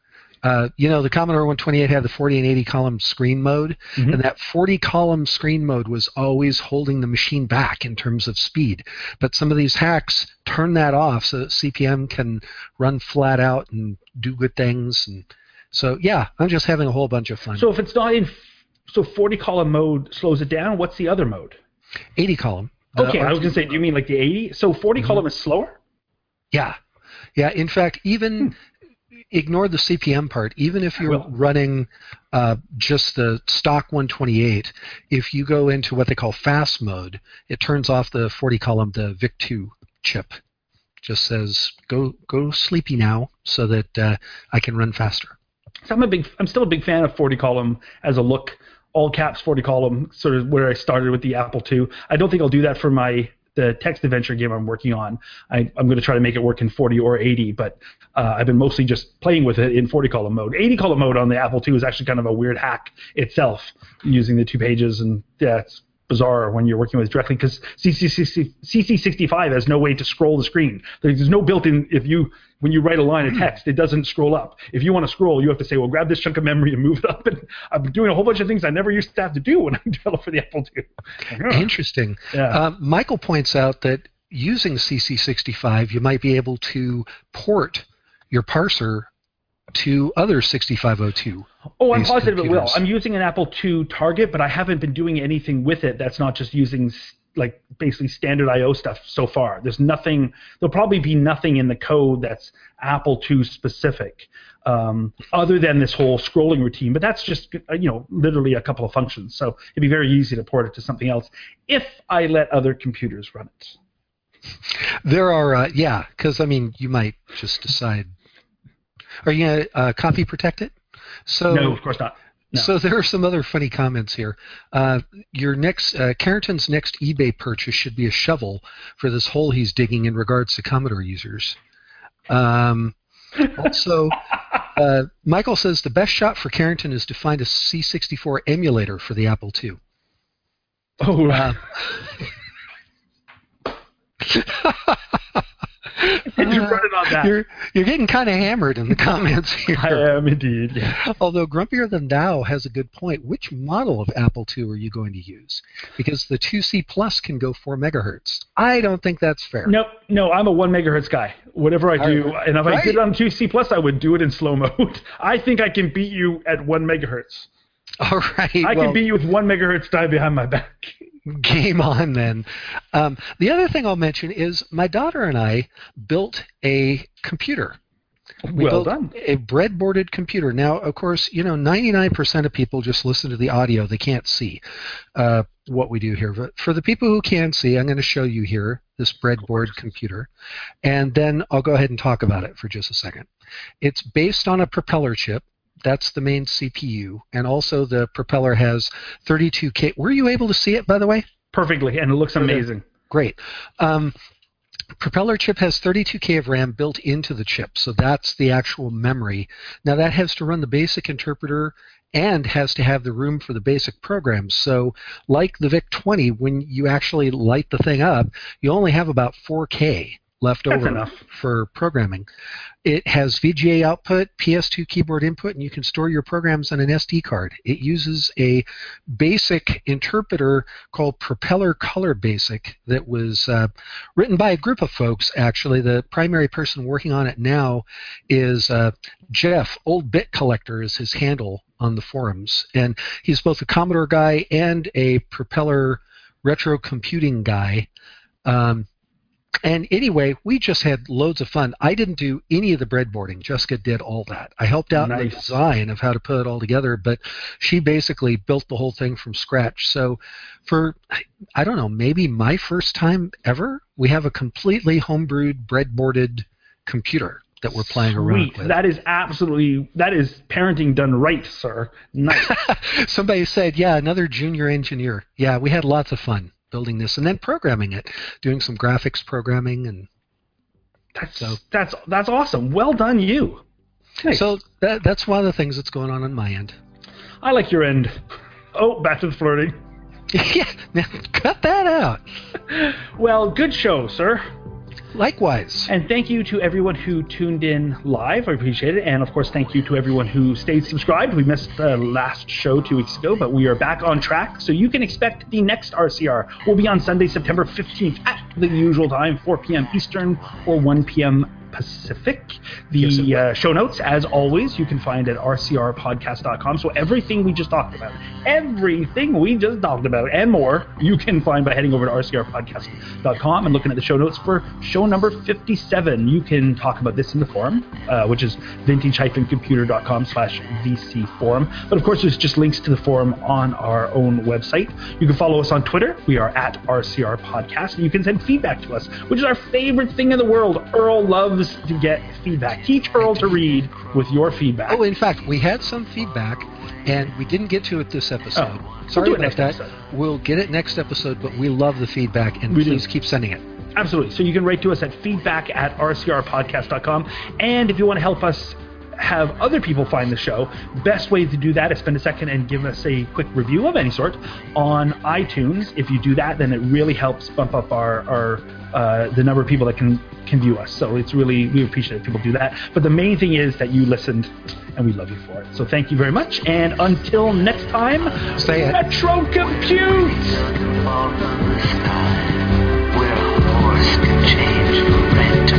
Uh, you know, the Commodore one twenty-eight had the forty and eighty column screen mode, Mhm. and that forty column screen mode was always holding the machine back in terms of speed. But some of these hacks turn that off so that C P M can run flat out and do good things. And so, yeah, I'm just having a whole bunch of fun. So if it's not in, so forty column mode slows it down. What's the other mode? eighty column. the Okay, I was R T gonna say, do you mean like the eighty? So forty Mhm. column is slower? Yeah. Yeah. In fact, even ignore the C P M part. Even if you're will. running uh, just the stock one twenty-eight, if you go into what they call fast mode, it turns off the forty column, the V I C two chip. Just says, go go sleepy now so that uh, I can run faster. So I'm a big, I'm still a big fan of forty column as a look, all caps forty column, sort of where I started with the Apple two. I don't think I'll do that for my the text adventure game I'm working on. I, I'm going to try to make it work in forty or eighty, but uh, I've been mostly just playing with it in forty column mode. eighty column mode on the Apple two is actually kind of a weird hack itself, using the two pages, and yeah, it's bizarre when you're working with it directly because C C sixty-five has no way to scroll the screen. There's no built-in, if you, when you write a line of text, it doesn't scroll up. If you want to scroll, you have to say, well, grab this chunk of memory and move it up. And I'm doing a whole bunch of things I never used to have to do when I developed for the Apple two. Interesting. Yeah. Uh, Michael points out that using C C sixty-five, you might be able to port your parser to other sixty-five oh two. Oh, I'm based positive it will. computers. I'm using an Apple two Target, but I haven't been doing anything with it that's not just using s- like basically standard I O stuff so far. There's nothing. There'll probably be nothing in the code that's Apple two specific, um, other than this whole scrolling routine. But that's just uh, you know literally a couple of functions. So it'd be very easy to port it to something else if I let other computers run it. There are, uh, yeah, because I mean, you might just decide. Are you going to uh, copy protect it? So, No, of course not. No. So there are some other funny comments here. Uh, your next, uh, Carrington's next eBay purchase should be a shovel for this hole he's digging in regards to Commodore users. Um, also, uh, Michael says the best shot for Carrington is to find a C sixty-four emulator for the Apple two. Oh, right. Uh, You're running on that. You're, you're getting kind of hammered in the comments here. I am indeed. Yeah. Although Grumpier Than Thou has a good point. Which model of Apple two are you going to use? Because the two C Plus can go four megahertz. I don't think that's fair. No, no, I'm a one megahertz guy. Whatever I do, Right. and if I Right. did it on two C Plus, I would do it in slow mode. I think I can beat you at one megahertz. All right. I well, can beat you with one megahertz die behind my back. Game on then. Um, the other thing I'll mention is my daughter and I built a computer. We Well built done. a breadboarded computer. Now, of course, you know, ninety-nine percent of people just listen to the audio. They can't see uh, what we do here. But for the people who can see, I'm going to show you here this breadboard computer. And then I'll go ahead and talk about it for just a second. It's based on a propeller chip. That's the main C P U. And also the propeller has thirty-two K. Were you able to see it, by the way? Perfectly, and it looks amazing. Great. Um, propeller chip has thirty-two K of RAM built into the chip, so that's the actual memory. Now that has to run the basic interpreter and has to have the room for the basic programs. So like the V I C twenty, when you actually light the thing up, you only have about four K left That's over enough. for programming. It has V G A output, P S two keyboard input, and you can store your programs on an S D card. It uses a basic interpreter called Propeller Color Basic that was uh, written by a group of folks, actually. The primary person working on it now is uh, Jeff. Old Bit Collector is his handle on the forums. And he's both a Commodore guy and a Propeller retro computing guy. Um, And anyway, we just had loads of fun. I didn't do any of the breadboarding. Jessica did all that. I helped out in the Nice. design of how to put it all together, but she basically built the whole thing from scratch. So for, I don't know, maybe my first time ever, we have a completely homebrewed, breadboarded computer that we're playing around Sweet. with. That is absolutely, that is parenting done right, sir. Nice. Somebody said, yeah, another junior engineer. Yeah, we had lots of fun building this and then programming it, doing some graphics programming. And That's, So- that's, that's awesome. Well done, you. Nice. so that, that's one of the things that's going on on my end. I like your end. Oh, back to the flirting. Yeah, now cut that out. Well, good show, sir. Likewise. And thank you to everyone who tuned in live. I appreciate it. And, of course, thank you to everyone who stayed subscribed. We missed the last show two weeks ago, but we are back on track. So you can expect the next R C R will be on Sunday, September fifteenth at the usual time, four p.m. Eastern or one p.m. Pacific. The Yes, uh, show notes, as always, you can find at r c r podcast dot com. So everything we just talked about, everything we just talked about, and more, you can find by heading over to r c r podcast dot com and looking at the show notes for show number fifty-seven. You can talk about this in the forum, uh, which is vintage dash computer dot com slash v c forum. But of course, there's just links to the forum on our own website. You can follow us on Twitter. We are at R C R Podcast. And you can send feedback to us, which is our favorite thing in the world. Earl loves to get feedback. Teach Earl to read with your feedback. Oh, in fact, we had some feedback, and we didn't get to it this episode. Oh, we'll Sorry do it about next that. episode. We'll get it next episode, but we love the feedback, and We do. please keep sending it. Absolutely. So you can write to us at feedback at r c r podcast dot com. And if you want to help us have other people find the show, best way to do that is spend a second and give us a quick review of any sort on iTunes. If you do that, then it really helps bump up our, our uh, the number of people that can, can view us. So it's really, we appreciate it if people do that. But the main thing is that you listened, and we love you for it. So thank you very much. And until next time, Say it. Metro Compute! Fall from the sky, where a horse can change from red to